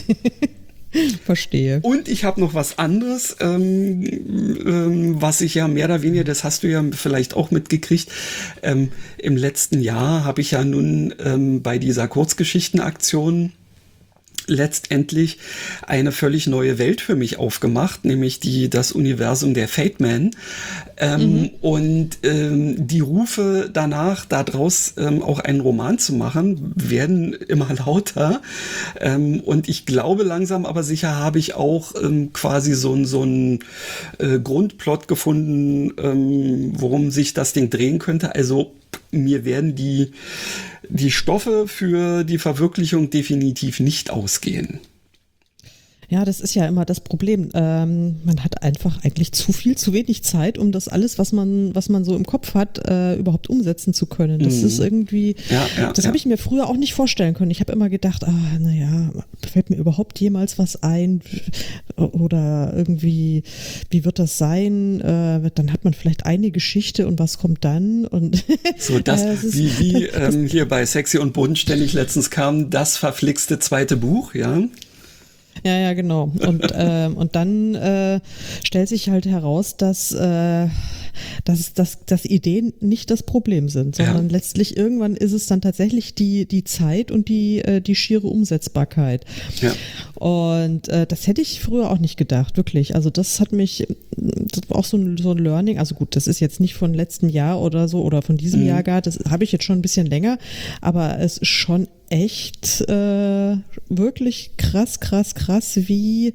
Verstehe. Und ich habe noch was anderes, ähm, ähm, was ich ja mehr oder weniger, das hast du ja vielleicht auch mitgekriegt, ähm, im letzten Jahr habe ich ja nun ähm, bei dieser Kurzgeschichtenaktion letztendlich eine völlig neue Welt für mich aufgemacht, nämlich die das Universum der Fate Man. Ähm, mhm. Und ähm, die Rufe danach, daraus ähm, auch einen Roman zu machen, werden immer lauter. Ähm, und ich glaube, langsam aber sicher habe ich auch ähm, quasi so, so einen äh, Grundplot gefunden, ähm, worum sich das Ding drehen könnte. Also mir werden die die Stoffe für die Verwirklichung definitiv nicht ausgehen. Ja, das ist ja immer das Problem. Ähm, man hat einfach eigentlich zu viel, zu wenig Zeit, um das alles, was man, was man so im Kopf hat, äh, überhaupt umsetzen zu können. Das mhm. ist irgendwie, ja, ja, das ja. habe ich mir früher auch nicht vorstellen können. Ich habe immer gedacht, ah, naja, fällt mir überhaupt jemals was ein? Oder irgendwie, wie wird das sein? Äh, dann hat man vielleicht eine Geschichte und was kommt dann? Und so das, äh, das wie, wie ähm, hier bei Sexy und Bodenständig letztens kam, das verflixte zweite Buch, ja. Ja, ja, genau. Und, äh, und dann äh, stellt sich halt heraus, dass, äh, dass, dass, dass Ideen nicht das Problem sind, sondern ja. letztlich irgendwann ist es dann tatsächlich die, die Zeit und die, äh, die schiere Umsetzbarkeit. Ja. Und äh, das hätte ich früher auch nicht gedacht, wirklich. Also das hat mich, das war auch so ein, so ein Learning, also gut, das ist jetzt nicht von letztem Jahr oder so oder von diesem mhm. Jahr gar, das habe ich jetzt schon ein bisschen länger, aber es ist schon echt äh, wirklich krass, krass, krass, wie,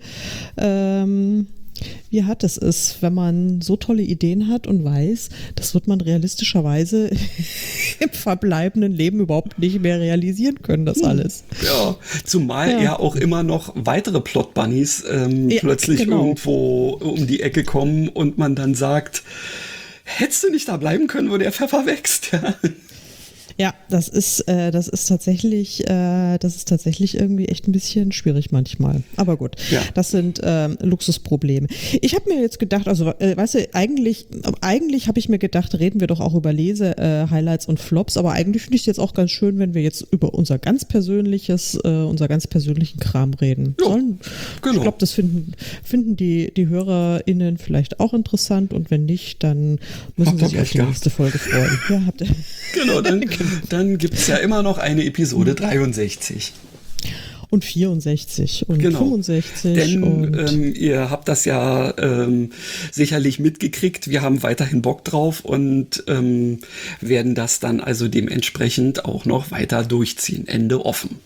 ähm, wie hart es ist, wenn man so tolle Ideen hat und weiß, das wird man realistischerweise im verbleibenden Leben überhaupt nicht mehr realisieren können, das alles. Ja, zumal ja, ja auch immer noch weitere Plot-Bunnies ähm, ja, plötzlich genau. irgendwo um die Ecke kommen und man dann sagt, hättest du nicht da bleiben können, wo der Pfeffer wächst, ja. Ja, das ist, äh, das ist tatsächlich, äh, das ist tatsächlich irgendwie echt ein bisschen schwierig manchmal. Aber gut, ja. das sind äh, Luxusprobleme. Ich habe mir jetzt gedacht, also äh, weißt du, eigentlich, eigentlich habe ich mir gedacht, reden wir doch auch über Lese-Highlights äh, und Flops, aber eigentlich finde ich es jetzt auch ganz schön, wenn wir jetzt über unser ganz persönliches, äh, unser ganz persönlichen Kram reden. Ja, Sollen, genau. Ich glaube, das finden, finden die, die HörerInnen vielleicht auch interessant und wenn nicht, dann müssen sie sich auf die nächste Folge freuen. Ja, habt ihr. Genau, dann Dann gibt es ja immer noch eine Episode dreiundsechzig. Und vierundsechzig und genau. fünfundsechzig. Denn und ähm, ihr habt das ja ähm, sicherlich mitgekriegt. Wir haben weiterhin Bock drauf und ähm, werden das dann also dementsprechend auch noch weiter durchziehen. Ende offen.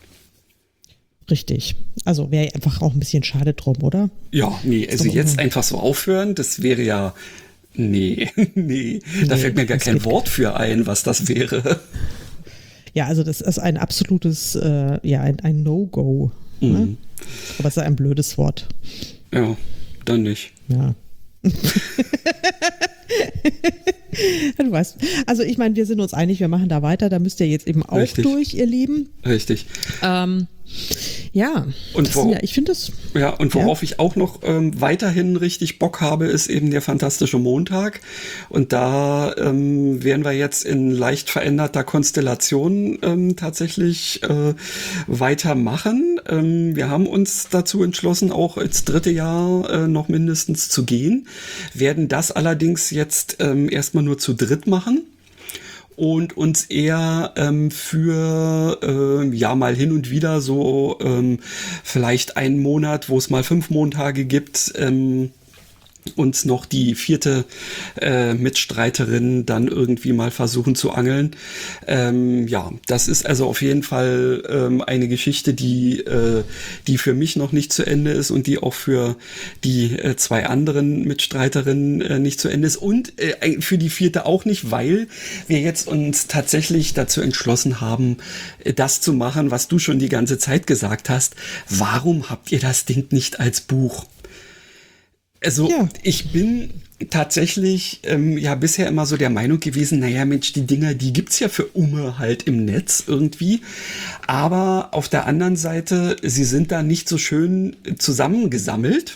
Richtig. Also wäre einfach auch ein bisschen schade drum, oder? Ja, nee, also jetzt einfach so aufhören, das wäre ja Nee, nee, da nee, fällt mir gar kein Wort für ein, was das wäre. Ja, also das ist ein absolutes, äh, ja, ein, ein No-Go. Mhm. Ne? Aber es ist ein blödes Wort. Ja, dann nicht. Ja. Du weißt, also ich meine, wir sind uns einig, wir machen da weiter, da müsst ihr jetzt eben auch Richtig. durch, ihr Lieben. Richtig. Ähm, Ja, und wo, ja, ich finde das. Ja, und worauf ja. ich auch noch ähm, weiterhin richtig Bock habe, ist eben der Fantastische Montag. Und da ähm, werden wir jetzt in leicht veränderter Konstellation ähm, tatsächlich äh, weitermachen. Ähm, wir haben uns dazu entschlossen, auch ins dritte Jahr äh, noch mindestens zu gehen, werden das allerdings jetzt ähm, erstmal nur zu dritt machen. Und uns eher ähm, für äh, ja mal hin und wieder so ähm, vielleicht einen Monat, wo es mal fünf Montage gibt, ähm, uns noch die vierte äh, Mitstreiterin dann irgendwie mal versuchen zu angeln. Ähm, ja, das ist also auf jeden Fall ähm, eine Geschichte, die äh, die für mich noch nicht zu Ende ist und die auch für die äh, zwei anderen Mitstreiterinnen äh, nicht zu Ende ist und äh, für die vierte auch nicht, weil wir jetzt uns tatsächlich dazu entschlossen haben, äh, das zu machen, was du schon die ganze Zeit gesagt hast. Warum habt ihr das Ding nicht als Buch? Also ja. Ich bin tatsächlich ähm, ja bisher immer so der Meinung gewesen, naja Mensch, die Dinger, die gibt's ja für Umme halt im Netz irgendwie. Aber auf der anderen Seite, sie sind da nicht so schön zusammengesammelt.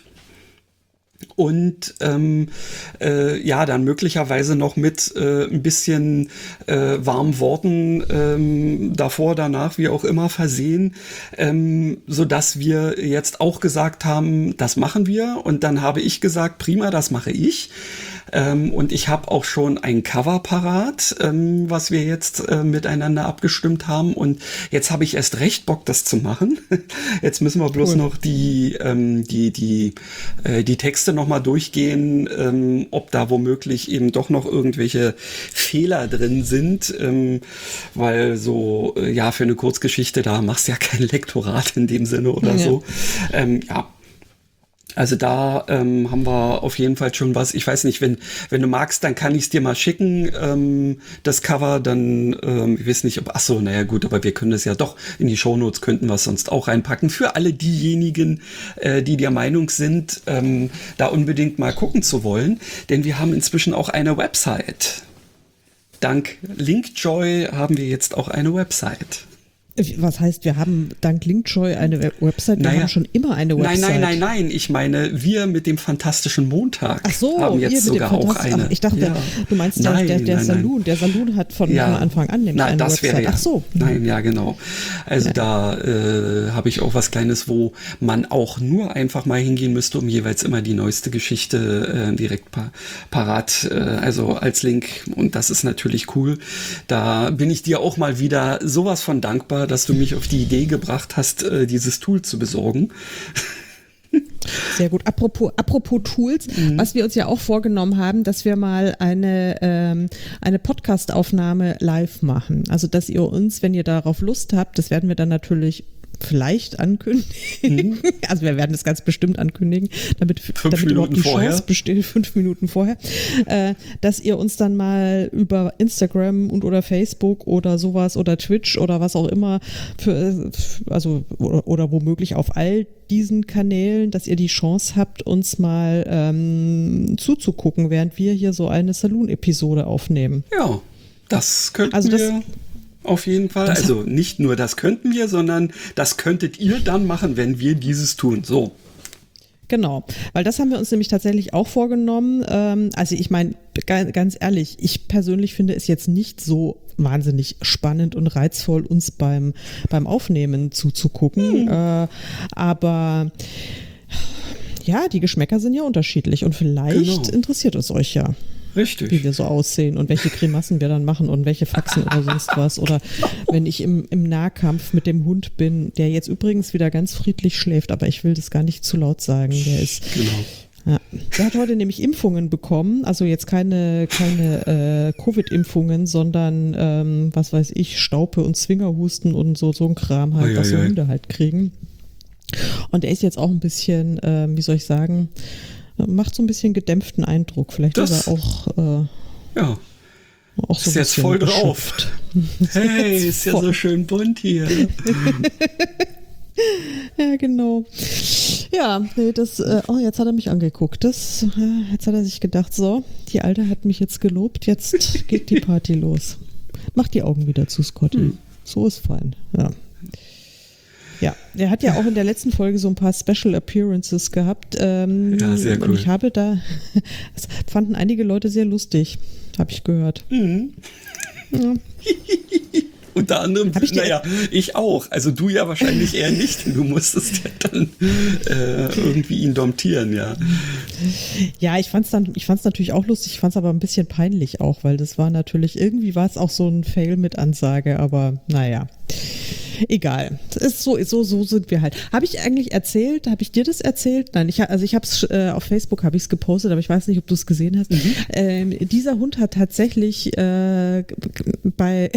Und ähm, äh, ja, dann möglicherweise noch mit äh, ein bisschen äh, warmen Worten ähm, davor, danach, wie auch immer versehen, ähm, so dass wir jetzt auch gesagt haben, das machen wir. Und dann habe ich gesagt, prima, das mache ich. Ähm, und ich habe auch schon ein Cover parat, ähm, was wir jetzt äh, miteinander abgestimmt haben. Und jetzt habe ich erst recht Bock, das zu machen. Jetzt müssen wir bloß cool. noch die ähm, die die äh, die Texte noch mal durchgehen, ähm, ob da womöglich eben doch noch irgendwelche Fehler drin sind, ähm, weil so äh, ja für eine Kurzgeschichte da machst du ja kein Lektorat in dem Sinne oder ja. so. Ähm, ja. Also da ähm, haben wir auf jeden Fall schon was. Ich weiß nicht, wenn wenn du magst, dann kann ich es dir mal schicken, ähm, das Cover. Dann, ähm, ich weiß nicht, ob, ach so, naja gut, aber wir können das ja doch in die Shownotes, könnten wir es sonst auch reinpacken. Für alle diejenigen, äh, die der Meinung sind, ähm, da unbedingt mal gucken zu wollen. Denn wir haben inzwischen auch eine Website. Dank Linkjoy haben wir jetzt auch eine Website. Was heißt, wir haben dank Linkjoy eine Website? Wir naja. haben schon immer eine Website. Nein, nein, nein, nein. Ich meine, wir mit dem Fantastischen Montag Ach so, haben jetzt sogar auch eine. Ach, ich dachte, ja. du meinst nein, der, der, der nein, Saloon. Nein. Der Saloon hat von, ja. von Anfang an nämlich nein, eine das Website. Wäre ja. Ach so. Nein, ja, genau. Also ja. da äh, habe ich auch was Kleines, wo man auch nur einfach mal hingehen müsste, um jeweils immer die neueste Geschichte äh, direkt pa- parat, äh, also als Link. Und das ist natürlich cool. Da bin ich dir auch mal wieder sowas von dankbar, dass du mich auf die Idee gebracht hast, äh, dieses Tool zu besorgen. Sehr gut. Apropos, apropos Tools, mhm. was wir uns ja auch vorgenommen haben, dass wir mal eine, ähm, eine Podcast-Aufnahme live machen. Also, dass ihr uns, wenn ihr darauf Lust habt, das werden wir dann natürlich vielleicht ankündigen. Mhm. Also wir werden das ganz bestimmt ankündigen, damit, damit überhaupt die vorher. Chance besteht, fünf Minuten vorher, äh, dass ihr uns dann mal über Instagram und oder Facebook oder sowas oder Twitch oder was auch immer für, also oder, oder womöglich auf all diesen Kanälen, dass ihr die Chance habt, uns mal ähm, zuzugucken, während wir hier so eine Saloon-Episode aufnehmen. Ja, das könnten also das, wir auf jeden Fall. Das also nicht nur das könnten wir, sondern das könntet ihr dann machen, wenn wir dieses tun. So. Genau, weil das haben wir uns nämlich tatsächlich auch vorgenommen. Ähm, also ich meine, ganz ehrlich, ich persönlich finde es jetzt nicht so wahnsinnig spannend und reizvoll, uns beim, beim Aufnehmen zuzugucken. Hm. Äh, aber ja, die Geschmäcker sind ja unterschiedlich und vielleicht genau. interessiert es euch ja. Richtig. Wie wir so aussehen und welche Grimassen wir dann machen und welche Faxen oder sonst was. Oder wenn ich im, im Nahkampf mit dem Hund bin, der jetzt übrigens wieder ganz friedlich schläft, aber ich will das gar nicht zu laut sagen. Der ist. Genau. Ja, der hat heute nämlich Impfungen bekommen, also jetzt keine, keine äh, Covid-Impfungen, sondern ähm, was weiß ich, Staupe und Zwingerhusten und so, so ein Kram halt, oh, was so ja, ja. Hunde halt kriegen. Und er ist jetzt auch ein bisschen, äh, wie soll ich sagen, macht so ein bisschen gedämpften Eindruck. Vielleicht das, ist er auch, äh, ja. auch so ist jetzt voll drauf. Hey, ist ja so schön bunt hier. Ja, genau. Ja, nee, das, äh, oh, jetzt hat er mich angeguckt. Das, äh, jetzt hat er sich gedacht, so, die Alte hat mich jetzt gelobt, jetzt geht die Party los. Mach die Augen wieder zu, Scotty. Hm. So ist fein, ja. Ja, der hat ja auch in der letzten Folge so ein paar Special Appearances gehabt. Ähm, ja, sehr cool. Und ich habe da, das fanden einige Leute sehr lustig, habe ich gehört. Mhm. Ja. Unter anderem, ich naja, ich auch. Also du ja wahrscheinlich eher nicht. Du musstest ja dann äh, irgendwie ihn domptieren, ja. Ja, ich fand's dann, ich fand's natürlich auch lustig, ich fand's aber ein bisschen peinlich auch, weil das war natürlich, irgendwie war es auch so ein Fail mit Ansage, aber naja. Egal. Es ist so, so, so sind wir halt. Habe ich eigentlich erzählt? Habe ich dir das erzählt? Nein, ich, also ich habe es äh, auf Facebook habe ich es gepostet, aber ich weiß nicht, ob du es gesehen hast. Mhm. Ähm, dieser Hund hat tatsächlich äh, bei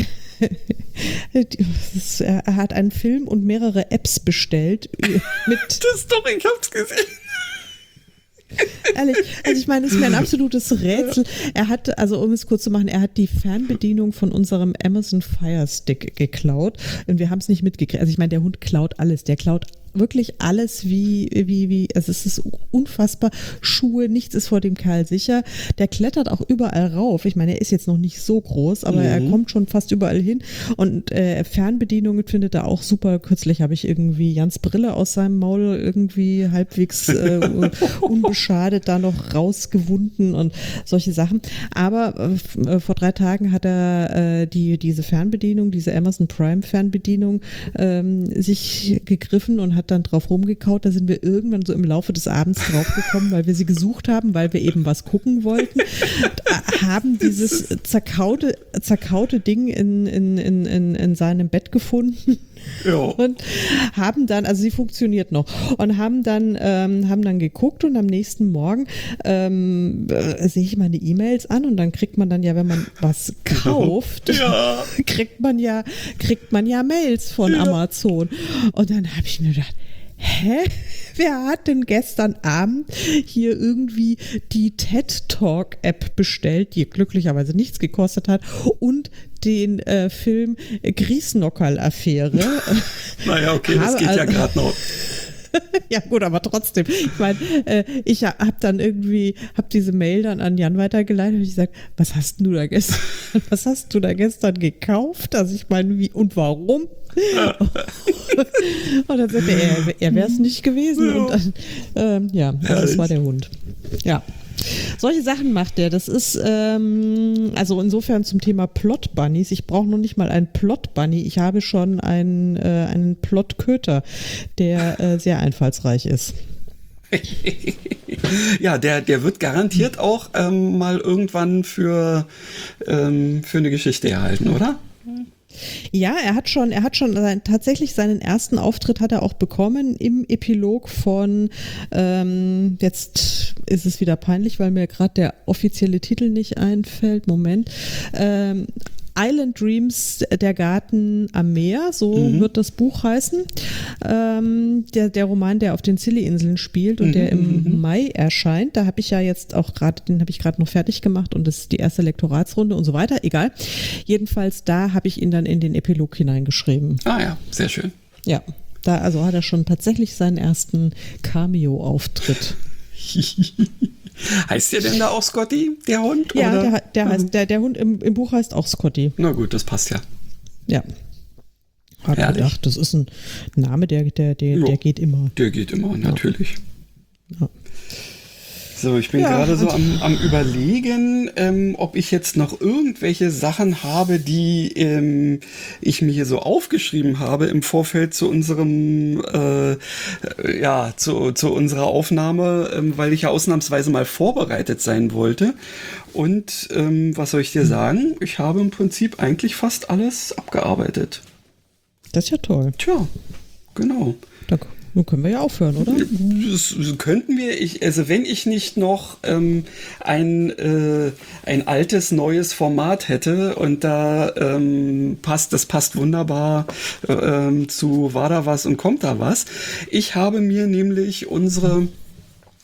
er hat einen Film und mehrere Apps bestellt. Mit das doch, ich hab's gesehen. Ehrlich, also ich meine, es ist mir ein absolutes Rätsel. Er hat, also um es kurz zu machen, er hat die Fernbedienung von unserem Amazon Fire Stick geklaut und wir haben es nicht mitgekriegt. Also ich meine, der Hund klaut alles, der klaut wirklich alles wie, wie, wie, also es ist unfassbar. Schuhe, nichts ist vor dem Kerl sicher. Der klettert auch überall rauf. Ich meine, er ist jetzt noch nicht so groß, aber mhm. er kommt schon fast überall hin. Und äh, Fernbedienungen findet er auch super. Kürzlich habe ich irgendwie Jans Brille aus seinem Maul irgendwie halbwegs äh, unbeschadet da noch rausgewunden und solche Sachen. Aber äh, vor drei Tagen hat er äh, die, diese Fernbedienung, diese Amazon Prime Fernbedienung ähm, sich gegriffen und hat dann drauf rumgekaut. Da sind wir irgendwann so im Laufe des Abends draufgekommen, weil wir sie gesucht haben, weil wir eben was gucken wollten. Haben dieses zerkaute, zerkaute Ding in, in, in, in, in seinem Bett gefunden. Ja. Und haben dann, also sie funktioniert noch, und haben dann, ähm, haben dann geguckt und am nächsten Morgen ähm, äh, sehe ich meine E-Mails an und dann kriegt man dann ja, wenn man was kauft, ja. kriegt man ja, kriegt man ja Mails von ja. Amazon. Und dann habe ich mir gedacht, hä? Wer hat denn gestern Abend hier irgendwie die TED Talk App bestellt, die glücklicherweise nichts gekostet hat, und den äh, Film Griesnockerl-Affäre? Naja, okay, das geht also, ja gerade noch. Ja gut, aber trotzdem. Ich meine, äh, ich habe dann irgendwie, habe diese Mail dann an Jan weitergeleitet und ich gesagt, was hast du da gestern, was hast du da gestern gekauft? Also ich meine, wie und warum? Und dann sagte er, er wäre es nicht gewesen. Ja. Und dann, ähm, ja, das war der Hund. Ja. Solche Sachen macht der. Das ist, ähm, also insofern zum Thema Plot Bunnies. Ich brauche noch nicht mal einen Plot Bunny. Ich habe schon einen, äh, einen Plot Köter, der äh, sehr einfallsreich ist. Ja, der, der wird garantiert auch ähm, mal irgendwann für, ähm, für eine Geschichte erhalten, oder? Ja, er hat schon, er hat schon sein, tatsächlich seinen ersten Auftritt hat er auch bekommen im Epilog von, ähm, jetzt ist es wieder peinlich, weil mir gerade der offizielle Titel nicht einfällt. Moment. Ähm, Island Dreams, der Garten am Meer, so mhm. wird das Buch heißen. Ähm, der, der Roman, der auf den Scilly-Inseln spielt und mhm. der im mhm. Mai erscheint. Da habe ich ja jetzt auch gerade, den habe ich gerade noch fertig gemacht und das ist die erste Lektoratsrunde und so weiter. Egal. Jedenfalls, da habe ich ihn dann in den Epilog hineingeschrieben. Ah ja, sehr schön. Ja, da also hat er schon tatsächlich seinen ersten Cameo-Auftritt. Heißt der denn da auch Scotty, der Hund? Ja, oder? Der, der, heißt, der, der Hund im, im Buch heißt auch Scotty. Na gut, das passt ja. Ja. Hat Herrlich. gedacht, das ist ein Name, der, der, der, der geht immer. Der geht immer, natürlich. Ja. So, ich bin ja, gerade so am, am Überlegen, ähm, ob ich jetzt noch irgendwelche Sachen habe, die ähm, ich mir hier so aufgeschrieben habe im Vorfeld zu unserem, äh, ja, zu, zu unserer Aufnahme, ähm, weil ich ja ausnahmsweise mal vorbereitet sein wollte. Und ähm, was soll ich dir sagen? Ich habe im Prinzip eigentlich fast alles abgearbeitet. Das ist ja toll. Tja, genau. Danke. Nun können wir ja aufhören, oder? Das könnten wir. Ich, also wenn ich nicht noch ähm, ein, äh, ein altes, neues Format hätte und da ähm, passt, das passt wunderbar äh, zu War da was und kommt da was. Ich habe mir nämlich unsere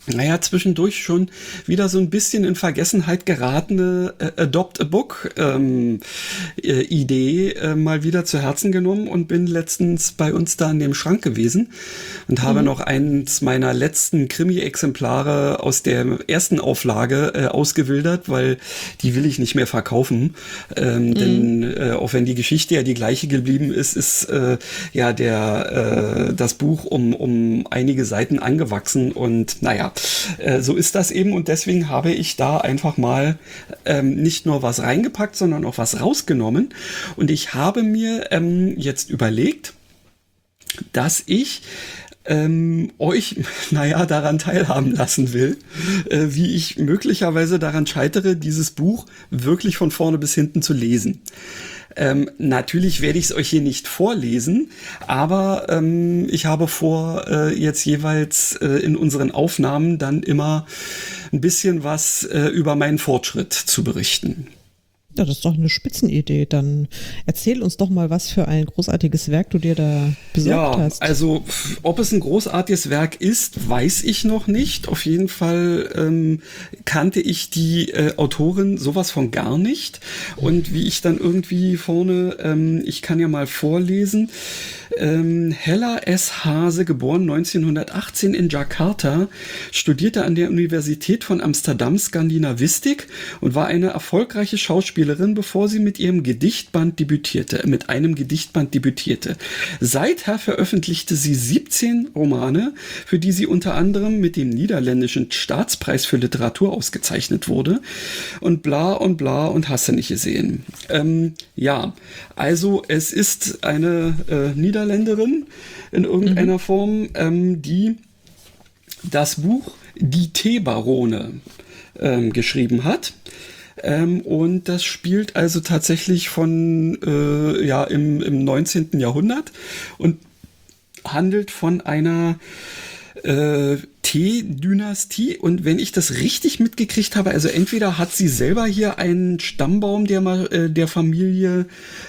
naja, zwischendurch schon wieder so ein bisschen in Vergessenheit geratene äh, Adopt a Book ähm, äh, Idee äh, mal wieder zu Herzen genommen und bin letztens bei uns da in dem Schrank gewesen und habe mhm. noch eins meiner letzten Krimi-Exemplare aus der ersten Auflage äh, ausgewildert, weil die will ich nicht mehr verkaufen. Ähm, mhm. Denn äh, auch wenn die Geschichte ja die gleiche geblieben ist, ist äh, ja der äh, das Buch um, um einige Seiten angewachsen und naja, so ist das eben und deswegen habe ich da einfach mal ähm, nicht nur was reingepackt, sondern auch was rausgenommen und ich habe mir ähm, jetzt überlegt, dass ich ähm, euch, naja, daran teilhaben lassen will, äh, wie ich möglicherweise daran scheitere, dieses Buch wirklich von vorne bis hinten zu lesen. Ähm, natürlich werde ich es euch hier nicht vorlesen, aber ähm, ich habe vor, äh, jetzt jeweils äh, in unseren Aufnahmen dann immer ein bisschen was äh, über meinen Fortschritt zu berichten. Ja, das ist doch eine Spitzenidee. Dann erzähl uns doch mal, was für ein großartiges Werk du dir da besorgt ja, hast. Also, ob es ein großartiges Werk ist, weiß ich noch nicht. Auf jeden Fall ähm, kannte ich die äh, Autorin sowas von gar nicht. Und wie ich dann irgendwie vorne, ähm, ich kann ja mal vorlesen, ähm, Hella S. Hase, geboren neunzehnhundertachtzehn in Jakarta, studierte an der Universität von Amsterdam Skandinavistik und war eine erfolgreiche Schauspielerin, bevor sie mit ihrem Gedichtband debütierte, mit einem Gedichtband debütierte. Seither veröffentlichte sie siebzehn Romane, für die sie unter anderem mit dem niederländischen Staatspreis für Literatur ausgezeichnet wurde und bla und bla und hast du nicht gesehen. Ähm, ja, also es ist eine äh, Niederländerin in irgendeiner mhm. Form, ähm, die das Buch Die Teebarone ähm, geschrieben hat. Ähm, und das spielt also tatsächlich von äh, ja im, im neunzehnten Jahrhundert und handelt von einer äh, Tee-Dynastie. Und wenn ich das richtig mitgekriegt habe, also entweder hat sie selber hier einen Stammbaum der, äh, der Familie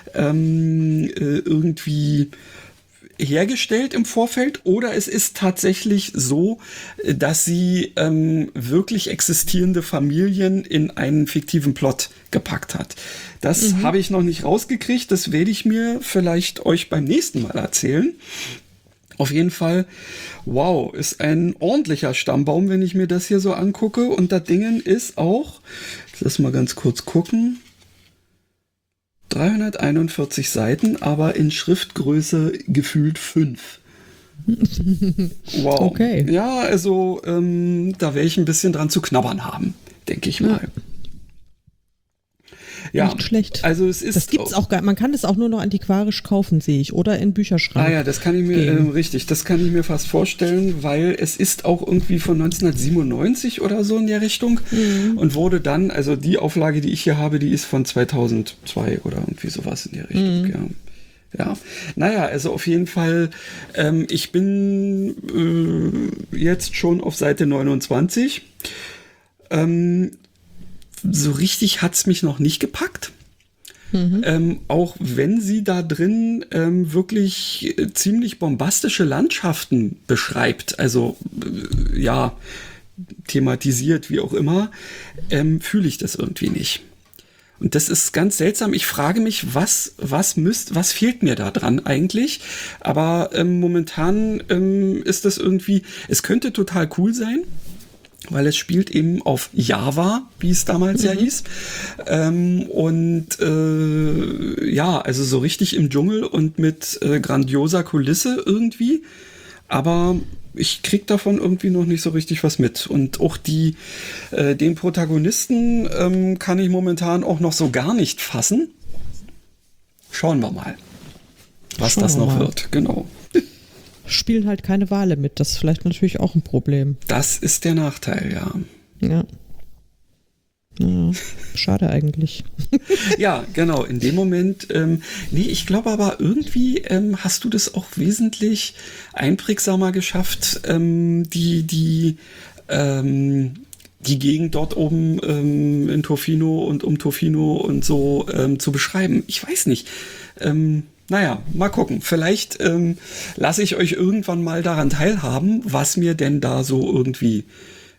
ähm, äh, irgendwie hergestellt im Vorfeld oder es ist tatsächlich so, dass sie ähm, wirklich existierende Familien in einen fiktiven Plot gepackt hat. Das mhm. habe ich noch nicht rausgekriegt, das werde ich mir vielleicht euch beim nächsten Mal erzählen. Auf jeden Fall, wow, ist ein ordentlicher Stammbaum, wenn ich mir das hier so angucke und das Ding ist auch, lass mal ganz kurz gucken, dreihunderteinundvierzig Seiten, aber in Schriftgröße gefühlt fünf. Wow. Okay. Ja, also ähm, da werde ich ein bisschen dran zu knabbern haben, denke ich mal. Ja, nicht schlecht. Also es ist das gibt's auch gar, man kann es auch nur noch antiquarisch kaufen, sehe ich, oder in Bücherschrank. Ah ja, das kann ich mir äh, richtig, das kann ich mir fast vorstellen, weil es ist auch irgendwie von neunzehnhundertsiebenundneunzig oder so in der Richtung mhm. und wurde dann, also die Auflage, die ich hier habe, die ist von zweitausendzwei oder irgendwie sowas in der Richtung, mhm. ja. Ja, naja, also auf jeden Fall, ähm, ich bin äh, jetzt schon auf Seite neunundzwanzig. Ähm, so richtig hat's mich noch nicht gepackt. Mhm. Ähm, auch wenn sie da drin ähm, wirklich äh, ziemlich bombastische Landschaften beschreibt, also äh, ja, thematisiert, wie auch immer, ähm, fühle ich das irgendwie nicht. Und das ist ganz seltsam. Ich frage mich, was, was müsst, was fehlt mir da dran eigentlich? Aber ähm, momentan ähm, ist das irgendwie, es könnte total cool sein, weil es spielt eben auf Java, wie es damals mhm. ja hieß. Ähm, und äh, ja, also so richtig im Dschungel und mit äh, grandioser Kulisse irgendwie. Aber ich krieg davon irgendwie noch nicht so richtig was mit. Und auch die, äh, den Protagonisten ähm, kann ich momentan auch noch so gar nicht fassen. Schauen wir mal, was Schauen das noch mal. wird. Genau. Spielen halt keine Wale mit. Das ist vielleicht natürlich auch ein Problem. Das ist der Nachteil, ja. Ja. Ja, schade eigentlich. Ja, genau. In dem Moment, ähm, nee, ich glaube aber irgendwie ähm, hast du das auch wesentlich einprägsamer geschafft, ähm, die, die, ähm, die Gegend dort oben ähm, in Tofino und um Tofino und so ähm, zu beschreiben. Ich weiß nicht. Ähm, Naja, mal gucken. Vielleicht ähm, lasse ich euch irgendwann mal daran teilhaben, was mir denn da so irgendwie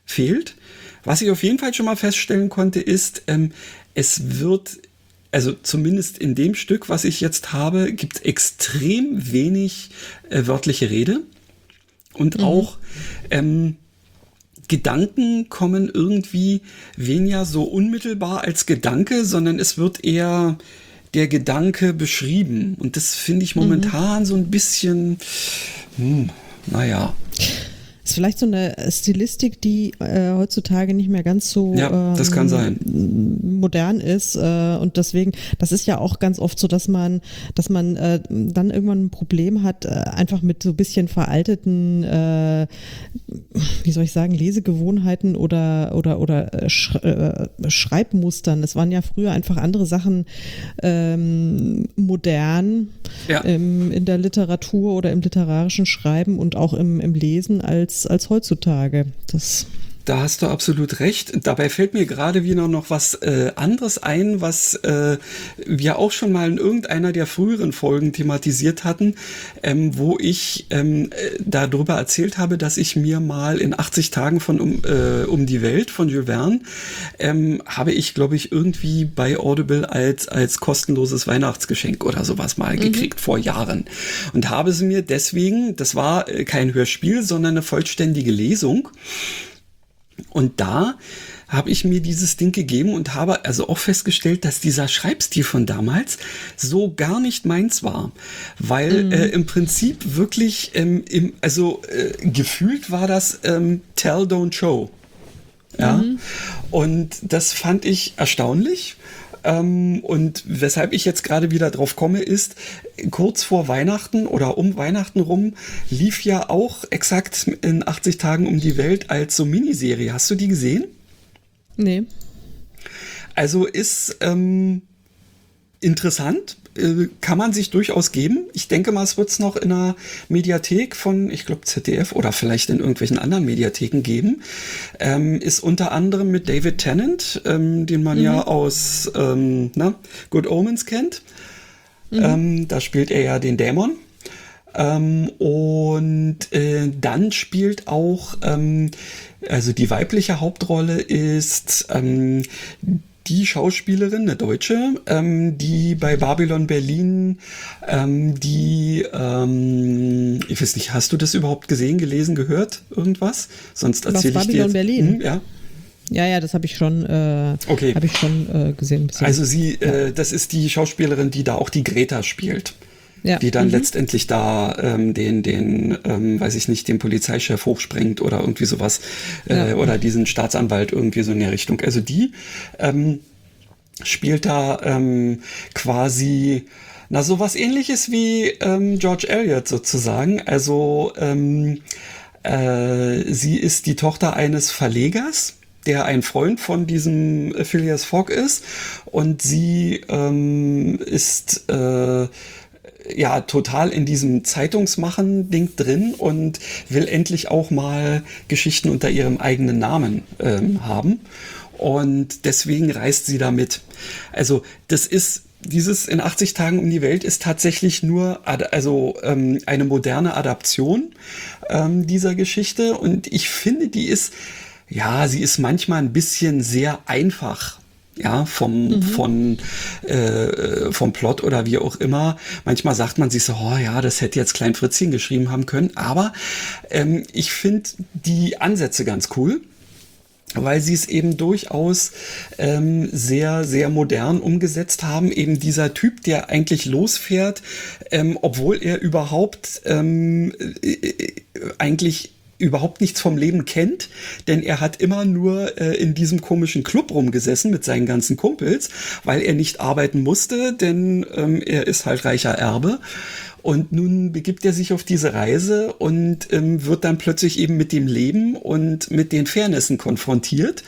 fehlt. Was ich auf jeden Fall schon mal feststellen konnte, ist, ähm, es wird, also zumindest in dem Stück, was ich jetzt habe, gibt es extrem wenig äh, wörtliche Rede. Und mhm. auch ähm, Gedanken kommen irgendwie weniger so unmittelbar als Gedanke, sondern es wird eher der Gedanke beschrieben. Und das finde ich momentan mhm. so ein bisschen, hm, naja. Ist vielleicht so eine Stilistik, die äh, heutzutage nicht mehr ganz so ja, das ähm, kann sein. modern ist äh, und deswegen, das ist ja auch ganz oft so, dass man, dass man äh, dann irgendwann ein Problem hat, äh, einfach mit so ein bisschen veralteten, äh, wie soll ich sagen, Lesegewohnheiten oder oder oder Sch äh, Schreibmustern. Es waren ja früher einfach andere Sachen ähm, modern ja. ähm, in der Literatur oder im literarischen Schreiben und auch im, im Lesen als als heutzutage. Das Da hast du absolut recht. Dabei fällt mir gerade wieder noch was äh, anderes ein, was äh, wir auch schon mal in irgendeiner der früheren Folgen thematisiert hatten, ähm, wo ich ähm, darüber erzählt habe, dass ich mir mal in achtzig Tagen von um, äh, um die Welt von Jules Verne ähm, habe ich, glaube ich, irgendwie bei Audible als als kostenloses Weihnachtsgeschenk oder sowas mal mhm. gekriegt vor Jahren und habe sie mir deswegen, das war äh, kein Hörspiel, sondern eine vollständige Lesung. Und da habe ich mir dieses Ding gegeben und habe also auch festgestellt, dass dieser Schreibstil von damals so gar nicht meins war, weil mhm. äh, im Prinzip wirklich, ähm, im, also äh, gefühlt war das ähm, Tell, Don't Show. Ja, mhm. und das fand ich erstaunlich. Ähm, und weshalb ich jetzt gerade wieder drauf komme, ist, kurz vor Weihnachten oder um Weihnachten rum lief ja auch exakt in achtzig Tagen um die Welt als so Miniserie. Hast du die gesehen? Nee. Also ist ähm, interessant, äh, kann man sich durchaus geben. Ich denke mal, es wird es noch in einer Mediathek von, ich glaube, Z D F oder vielleicht in irgendwelchen anderen Mediatheken geben. Ähm, ist unter anderem mit David Tennant, ähm, den man mhm. ja aus ähm, na, Good Omens kennt. Mhm. Ähm, da spielt er ja den Dämon. Ähm, und äh, dann spielt auch, ähm, also die weibliche Hauptrolle ist ähm, die Schauspielerin, eine Deutsche, ähm, die bei Babylon Berlin, ähm, die, ähm, ich weiß nicht, hast du das überhaupt gesehen, gelesen, gehört, irgendwas? Sonst erzähle ich Babylon dir jetzt. Berlin? Hm, ja. Ja, ja, das habe ich schon, äh, okay. habe ich schon äh, gesehen. Also sie, ja. äh, das ist die Schauspielerin, die da auch die Greta spielt. Ja. Die dann mhm. letztendlich da ähm, den, den ähm, weiß ich nicht, den Polizeichef hochsprengt oder irgendwie sowas äh, ja. oder diesen Staatsanwalt irgendwie so in der Richtung. Also die ähm, spielt da ähm, quasi na sowas Ähnliches wie ähm, George Eliot sozusagen. Also ähm, äh, sie ist die Tochter eines Verlegers, der ein Freund von diesem Phileas Fogg ist und sie ähm, ist äh, ja total in diesem Zeitungsmachen-Ding drin und will endlich auch mal Geschichten unter ihrem eigenen Namen ähm, haben. Und deswegen reist sie da mit. Also das ist, dieses in achtzig Tagen um die Welt ist tatsächlich nur ad, also ähm, eine moderne Adaption ähm, dieser Geschichte. Und ich finde, die ist, ja, sie ist manchmal ein bisschen sehr einfach. Ja, vom, mhm. von, äh, vom Plot oder wie auch immer. Manchmal sagt man sich so, oh ja, das hätte jetzt Klein Fritzchen geschrieben haben können. Aber ähm, ich finde die Ansätze ganz cool, weil sie es eben durchaus ähm, sehr, sehr modern umgesetzt haben. Eben dieser Typ, der eigentlich losfährt, ähm, obwohl er überhaupt ähm, äh, eigentlich überhaupt nichts vom Leben kennt, denn er hat immer nur äh, in diesem komischen Club rumgesessen mit seinen ganzen Kumpels, weil er nicht arbeiten musste, denn ähm, er ist halt reicher Erbe. Und nun begibt er sich auf diese Reise und ähm, wird dann plötzlich eben mit dem Leben und mit den Fairnessen konfrontiert.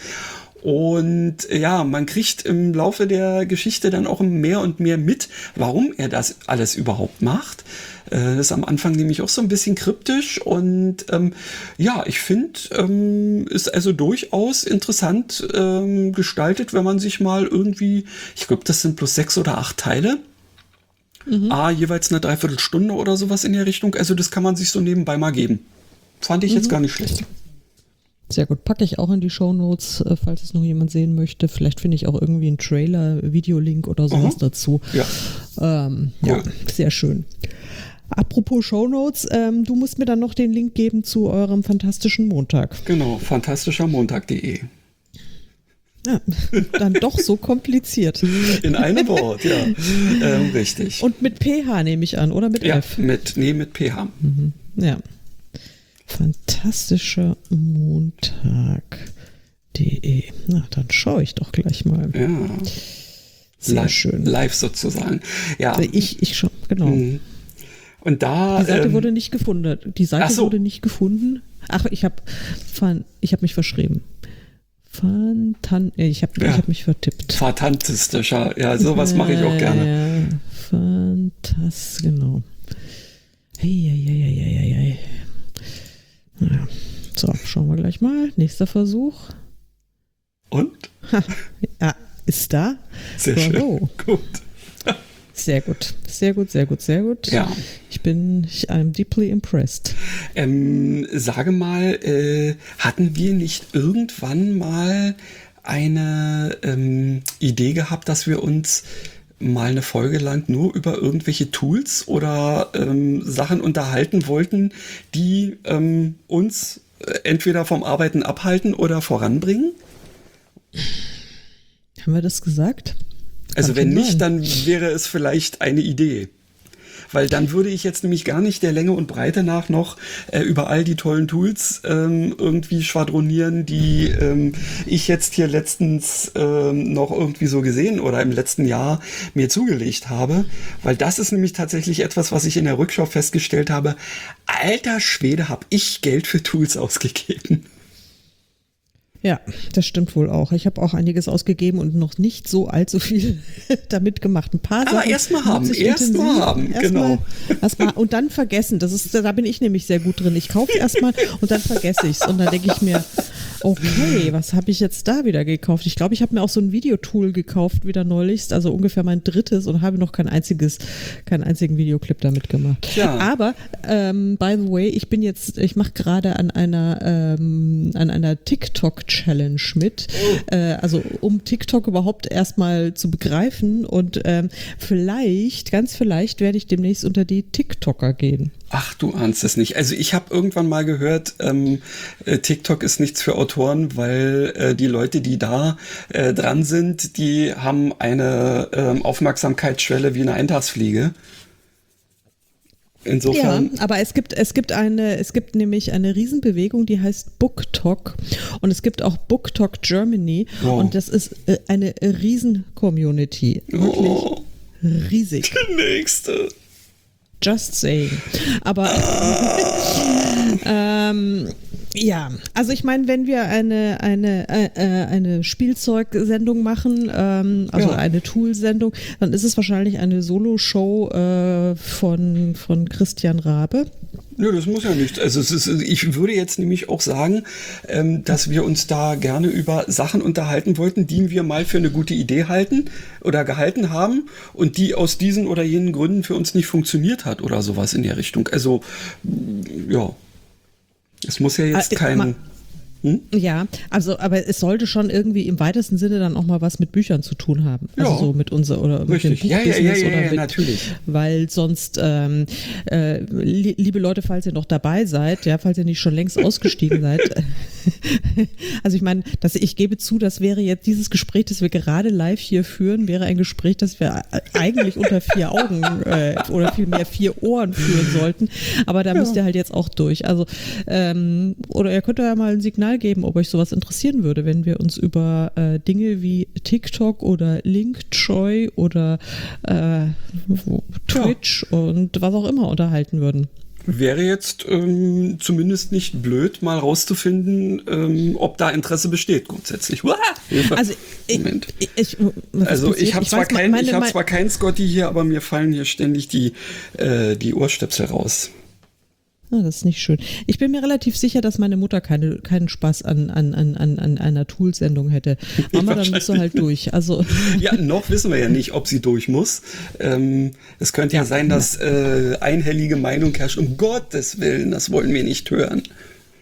Und ja, man kriegt im Laufe der Geschichte dann auch mehr und mehr mit, warum er das alles überhaupt macht. Das ist am Anfang nämlich auch so ein bisschen kryptisch und ähm, ja, ich finde, ähm, ist also durchaus interessant ähm, gestaltet, wenn man sich mal irgendwie, ich glaube, das sind bloß sechs oder acht Teile, mhm. ah, jeweils eine Dreiviertelstunde oder sowas in der Richtung, also das kann man sich so nebenbei mal geben. Fand ich mhm. jetzt gar nicht schlecht. Sehr gut. Packe ich auch in die Shownotes, äh, falls es noch jemand sehen möchte. Vielleicht finde ich auch irgendwie einen Trailer, Videolink oder sowas Mhm. dazu. Ja. Ähm, ja, Cool. sehr schön. Apropos Shownotes, ähm, du musst mir dann noch den Link geben zu eurem fantastischen Montag. Genau, fantastischermontag punkt de. Ja, dann doch so kompliziert. In einem Wort, ja. Ähm, richtig. Und mit P H nehme ich an, oder mit ja, F? mit, nee, mit P H. Mhm. Ja. Fantastischer Montag punkt de. Na, dann schaue ich doch gleich mal. Ja. Sehr live, schön. Live sozusagen. Ja. Ich, ich schon, genau. Mhm. Und da. Die Seite ähm, wurde nicht gefunden. Die Seite ach so. wurde nicht gefunden. Ach, ich habe ich hab mich verschrieben. Fantan ich habe Ja. ich hab mich vertippt. Fantastischer. Ja, sowas mache ich auch Ja, gerne. ja, Fantastisch, genau. Hey, hey, hey, hey, hey, hey. Ja. So, schauen wir gleich mal. Nächster Versuch. Und? Ha, ja, ist da. Sehr Bravo. schön. Gut. Sehr gut, sehr gut, sehr gut, sehr gut. Ja. Ich bin, ich, I'm deeply impressed. Ähm, sage mal, äh, hatten wir nicht irgendwann mal eine ähm, Idee gehabt, dass wir uns mal eine Folge lang nur über irgendwelche Tools oder ähm, Sachen unterhalten wollten, die ähm, uns äh, entweder vom Arbeiten abhalten oder voranbringen? Haben wir das gesagt? Also Kann wenn schon nicht, sein. dann wäre es vielleicht eine Idee. Weil dann würde ich jetzt nämlich gar nicht der Länge und Breite nach noch äh, über all die tollen Tools ähm, irgendwie schwadronieren, die ähm, ich jetzt hier letztens ähm, noch irgendwie so gesehen oder im letzten Jahr mir zugelegt habe. Weil das ist nämlich tatsächlich etwas, was ich in der Rückschau festgestellt habe. Alter Schwede, habe ich Geld für Tools ausgegeben. Ja, das stimmt wohl auch. Ich habe auch einiges ausgegeben und noch nicht so allzu viel damit gemacht. Ein paar Aber Sachen. erst mal haben, nutze ich erst mal intensiv. haben, Erst genau. Mal, erst mal, und dann vergessen. Das ist, da bin ich nämlich sehr gut drin. Ich kaufe erstmal und dann vergesse ich es. Und dann denke ich mir, okay, was habe ich jetzt da wieder gekauft? Ich glaube, ich habe mir auch so ein Videotool gekauft, wieder neulichst, also ungefähr mein drittes und habe noch kein einziges, keinen einzigen Videoclip damit gemacht. Ja. Aber, ähm, by the way, ich bin jetzt, ich mache gerade an einer, ähm, an einer TikTok-Challenge mit, Oh. äh, also um TikTok überhaupt erstmal zu begreifen und ähm, vielleicht, ganz vielleicht werde ich demnächst unter die TikToker gehen. Ach, du ahnst es nicht. Also ich habe irgendwann mal gehört, ähm, äh, TikTok ist nichts für Autoren, weil äh, die Leute, die da äh, dran sind, die haben eine ähm, Aufmerksamkeitsschwelle wie eine Eintagsfliege. Insofern. Ja, aber es gibt, es gibt eine, es gibt nämlich eine Riesenbewegung, die heißt BookTok und es gibt auch BookTok Germany Oh. und das ist äh, eine Riesen-Community. Wirklich Oh, riesig. der nächste. Just saying. Aber ähm, ja, also ich meine, wenn wir eine, eine, äh, äh, eine Spielzeugsendung machen, ähm, also Ja. eine Tool-Sendung, dann ist es wahrscheinlich eine Solo-Show äh, von, von Christian Rabe. Nö, das muss ja nicht. Also es ist, ich würde jetzt nämlich auch sagen, ähm, dass wir uns da gerne über Sachen unterhalten wollten, die wir mal für eine gute Idee halten oder gehalten haben und die aus diesen oder jenen Gründen für uns nicht funktioniert hat oder sowas in der Richtung. Also mm, ja, es muss ja jetzt Ah, kein... ma- Hm? Ja, also, aber es sollte schon irgendwie im weitesten Sinne dann auch mal was mit Büchern zu tun haben. Also Ja. so mit unser oder mit dem Richtig. Ja, ja, Buchbusiness ja, ja, oder ja, mit, natürlich. weil sonst, ähm, äh, li liebe Leute, falls ihr noch dabei seid, ja, falls ihr nicht schon längst ausgestiegen seid, also ich meine, dass ich gebe zu, das wäre jetzt dieses Gespräch, das wir gerade live hier führen, wäre ein Gespräch, das wir eigentlich unter vier Augen äh, oder vielmehr vier Ohren führen sollten. Aber da Ja. müsst ihr halt jetzt auch durch. Also ähm, oder ihr könnt ja mal ein Signal geben, ob euch sowas interessieren würde, wenn wir uns über äh, Dinge wie TikTok oder Linktree oder äh, wo- Twitch und was auch immer unterhalten würden. Wäre jetzt ähm, zumindest nicht blöd, mal rauszufinden, ähm, ob da Interesse besteht grundsätzlich. Uah! Also ich, Moment. ich, ich, was Also passiert? ich habe zwar, weiß, kein, meine- ich hab meine- zwar keinen Scotty hier, aber mir fallen hier ständig die, äh, die Ohrstöpsel raus. Ah, das ist nicht schön. Ich bin mir relativ sicher, dass meine Mutter keine, keinen Spaß an, an, an, an an einer Tool-Sendung hätte. Mama, dann musst du halt durch. Also Ja, noch wissen wir ja nicht, ob sie durch muss. Ähm, es könnte ja, sein, dass äh, einhellige Meinung herrscht. Um Gottes Willen, das wollen wir nicht hören.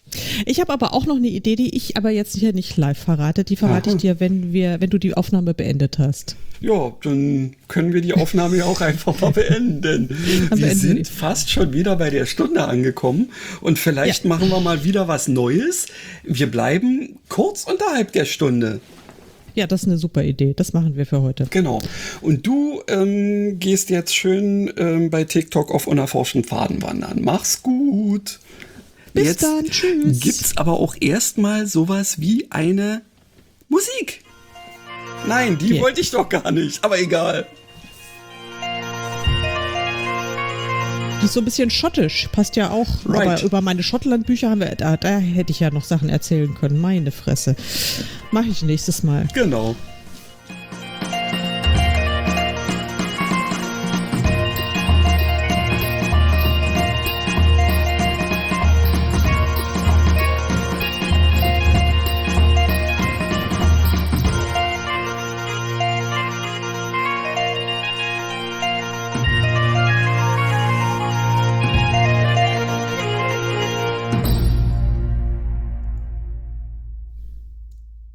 Ich habe aber auch noch eine Idee, die ich aber jetzt hier nicht live verrate. Die verrate Aha. ich dir, wenn wir, wenn du die Aufnahme beendet hast. Ja, dann können wir die Aufnahme ja auch einfach mal beenden. Dann Wir beenden wir sind die. fast schon wieder bei der Stunde angekommen und vielleicht Ja. machen wir mal wieder was Neues. Wir bleiben kurz unterhalb der Stunde. Ja, das ist eine super Idee. Das machen wir für heute. Genau. Und du ähm, gehst jetzt schön ähm, bei TikTok auf unerforschten Pfaden wandern. Mach's gut. Bis Jetzt dann. Tschüss. gibt's aber auch erstmal sowas wie eine Musik. Nein, die Okay. wollte ich doch gar nicht, aber egal. Die ist so ein bisschen schottisch. Passt ja auch. Right. Aber über meine Schottland-Bücher haben wir, da, da hätte ich ja noch Sachen erzählen können. Meine Fresse. Mache ich nächstes Mal. Genau.